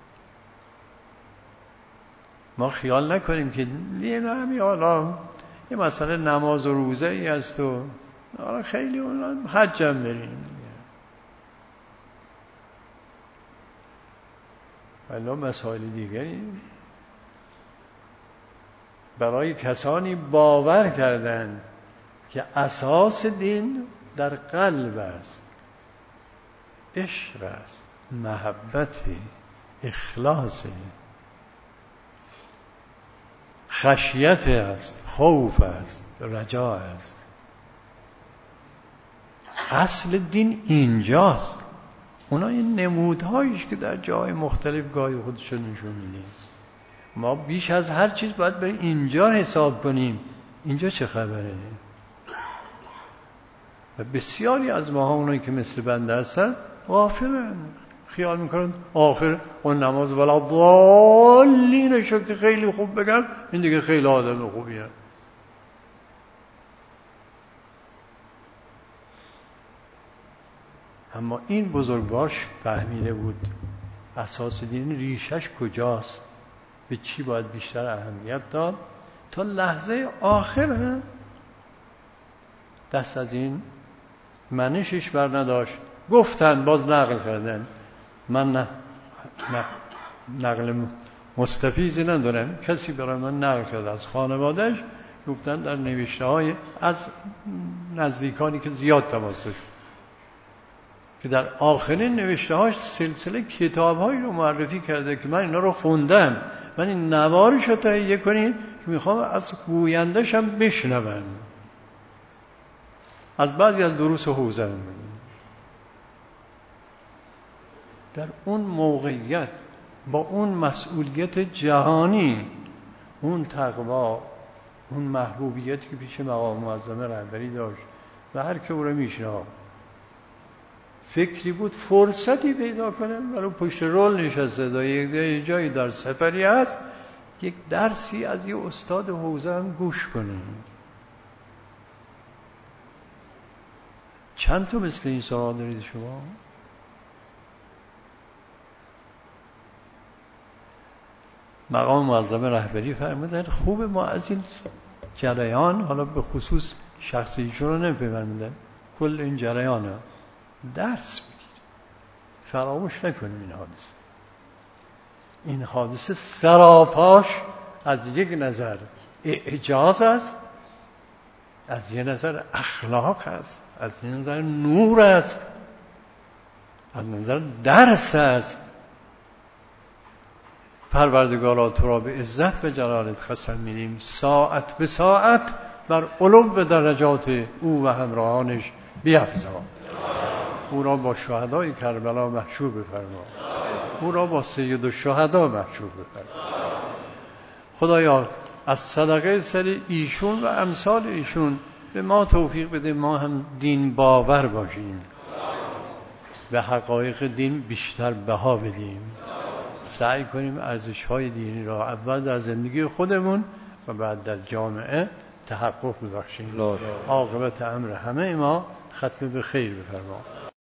ما خیال نکنیم که دین همین حالا یه مسئله نماز و روزه ای است و خیلی اونا حج هم بریم، ولی مسائل دیگری برای کسانی باور کردن که اساس دین در قلب است، عشق است، محبت، اخلاص، خشیت است، خوف است، رجا است. اصل دین اینجاست. اونا این نمودهایش که در جای مختلف گاهی خودشون نشون میده. ما بیش از هر چیز باید برای اینجا حساب کنیم، اینجا چه خبره. و بسیاری از ما ها اونایی که مثل بنده هستن غافلن، خیال میکنن آخر اون نماز ولا ضالینشو که خیلی خوب بگن این دیگه خیلی آدم خوبیه. اما این بزرگوارش فهمیده بود اساس دین ریشش کجاست، به چی باید بیشتر اهمیت داد، تا لحظه آخر دست از این منشش بر نداشت. گفتن باز نقل کردن، من نه نقل مستفیضی ندارم، کسی برای من نقل کرده از خانوادهش، گفتن در نوشته های از نزدیکانی که زیاد تماس داشت که در آخرین نوشته هاش سلسله کتاب هایی رو معرفی کرده که من اینا رو خوندم، من این نوارش رو تهیه کنید که میخوام از گویندش هم بشنوم، از بعضی از دروس حوزه هم. در اون موقعیت با اون مسئولیت جهانی، اون تقوا، اون محبوبیتی که پیش مقام معظم رهبری داشت و هر که او رو میشناخت، فکری بود فرصتی پیدا کنه ولی پشت رول نشسته دا یک جایی در سفری هست یک درسی از یه استاد حوزه هم گوش کنه. چند تا مثل این سوال دارید شما؟ مقام معظم رهبری فرمودن خوب ما از این جریان، حالا به خصوص شخصیشون رو نمی‌فرمودن، کل این جریان ها درس بگیر، فراموش نکنیم این حادثه سراپاش از یک نظر اعجاز است، از یک نظر اخلاق است، از یک نظر نور است، از نظر درس است. پروردگارا تو را به عزت و جلالت قسم میدیم ساعت به ساعت بر علو درجات او و همراهانش بیفزا، او را با شهدای کربلا محشور بفرما، او را با سید الشهدا محشور بفرما. خدایا از صدقه سر ایشون و امثال ایشون به ما توفیق بده ما هم دین باور باشیم، به حقایق دین بیشتر بها بدیم، سعی کنیم ارزش‌های دینی را اول در زندگی خودمون و بعد در جامعه تحقق ببخشیم. عاقبت امر همه ما ختم به خیر بفرما.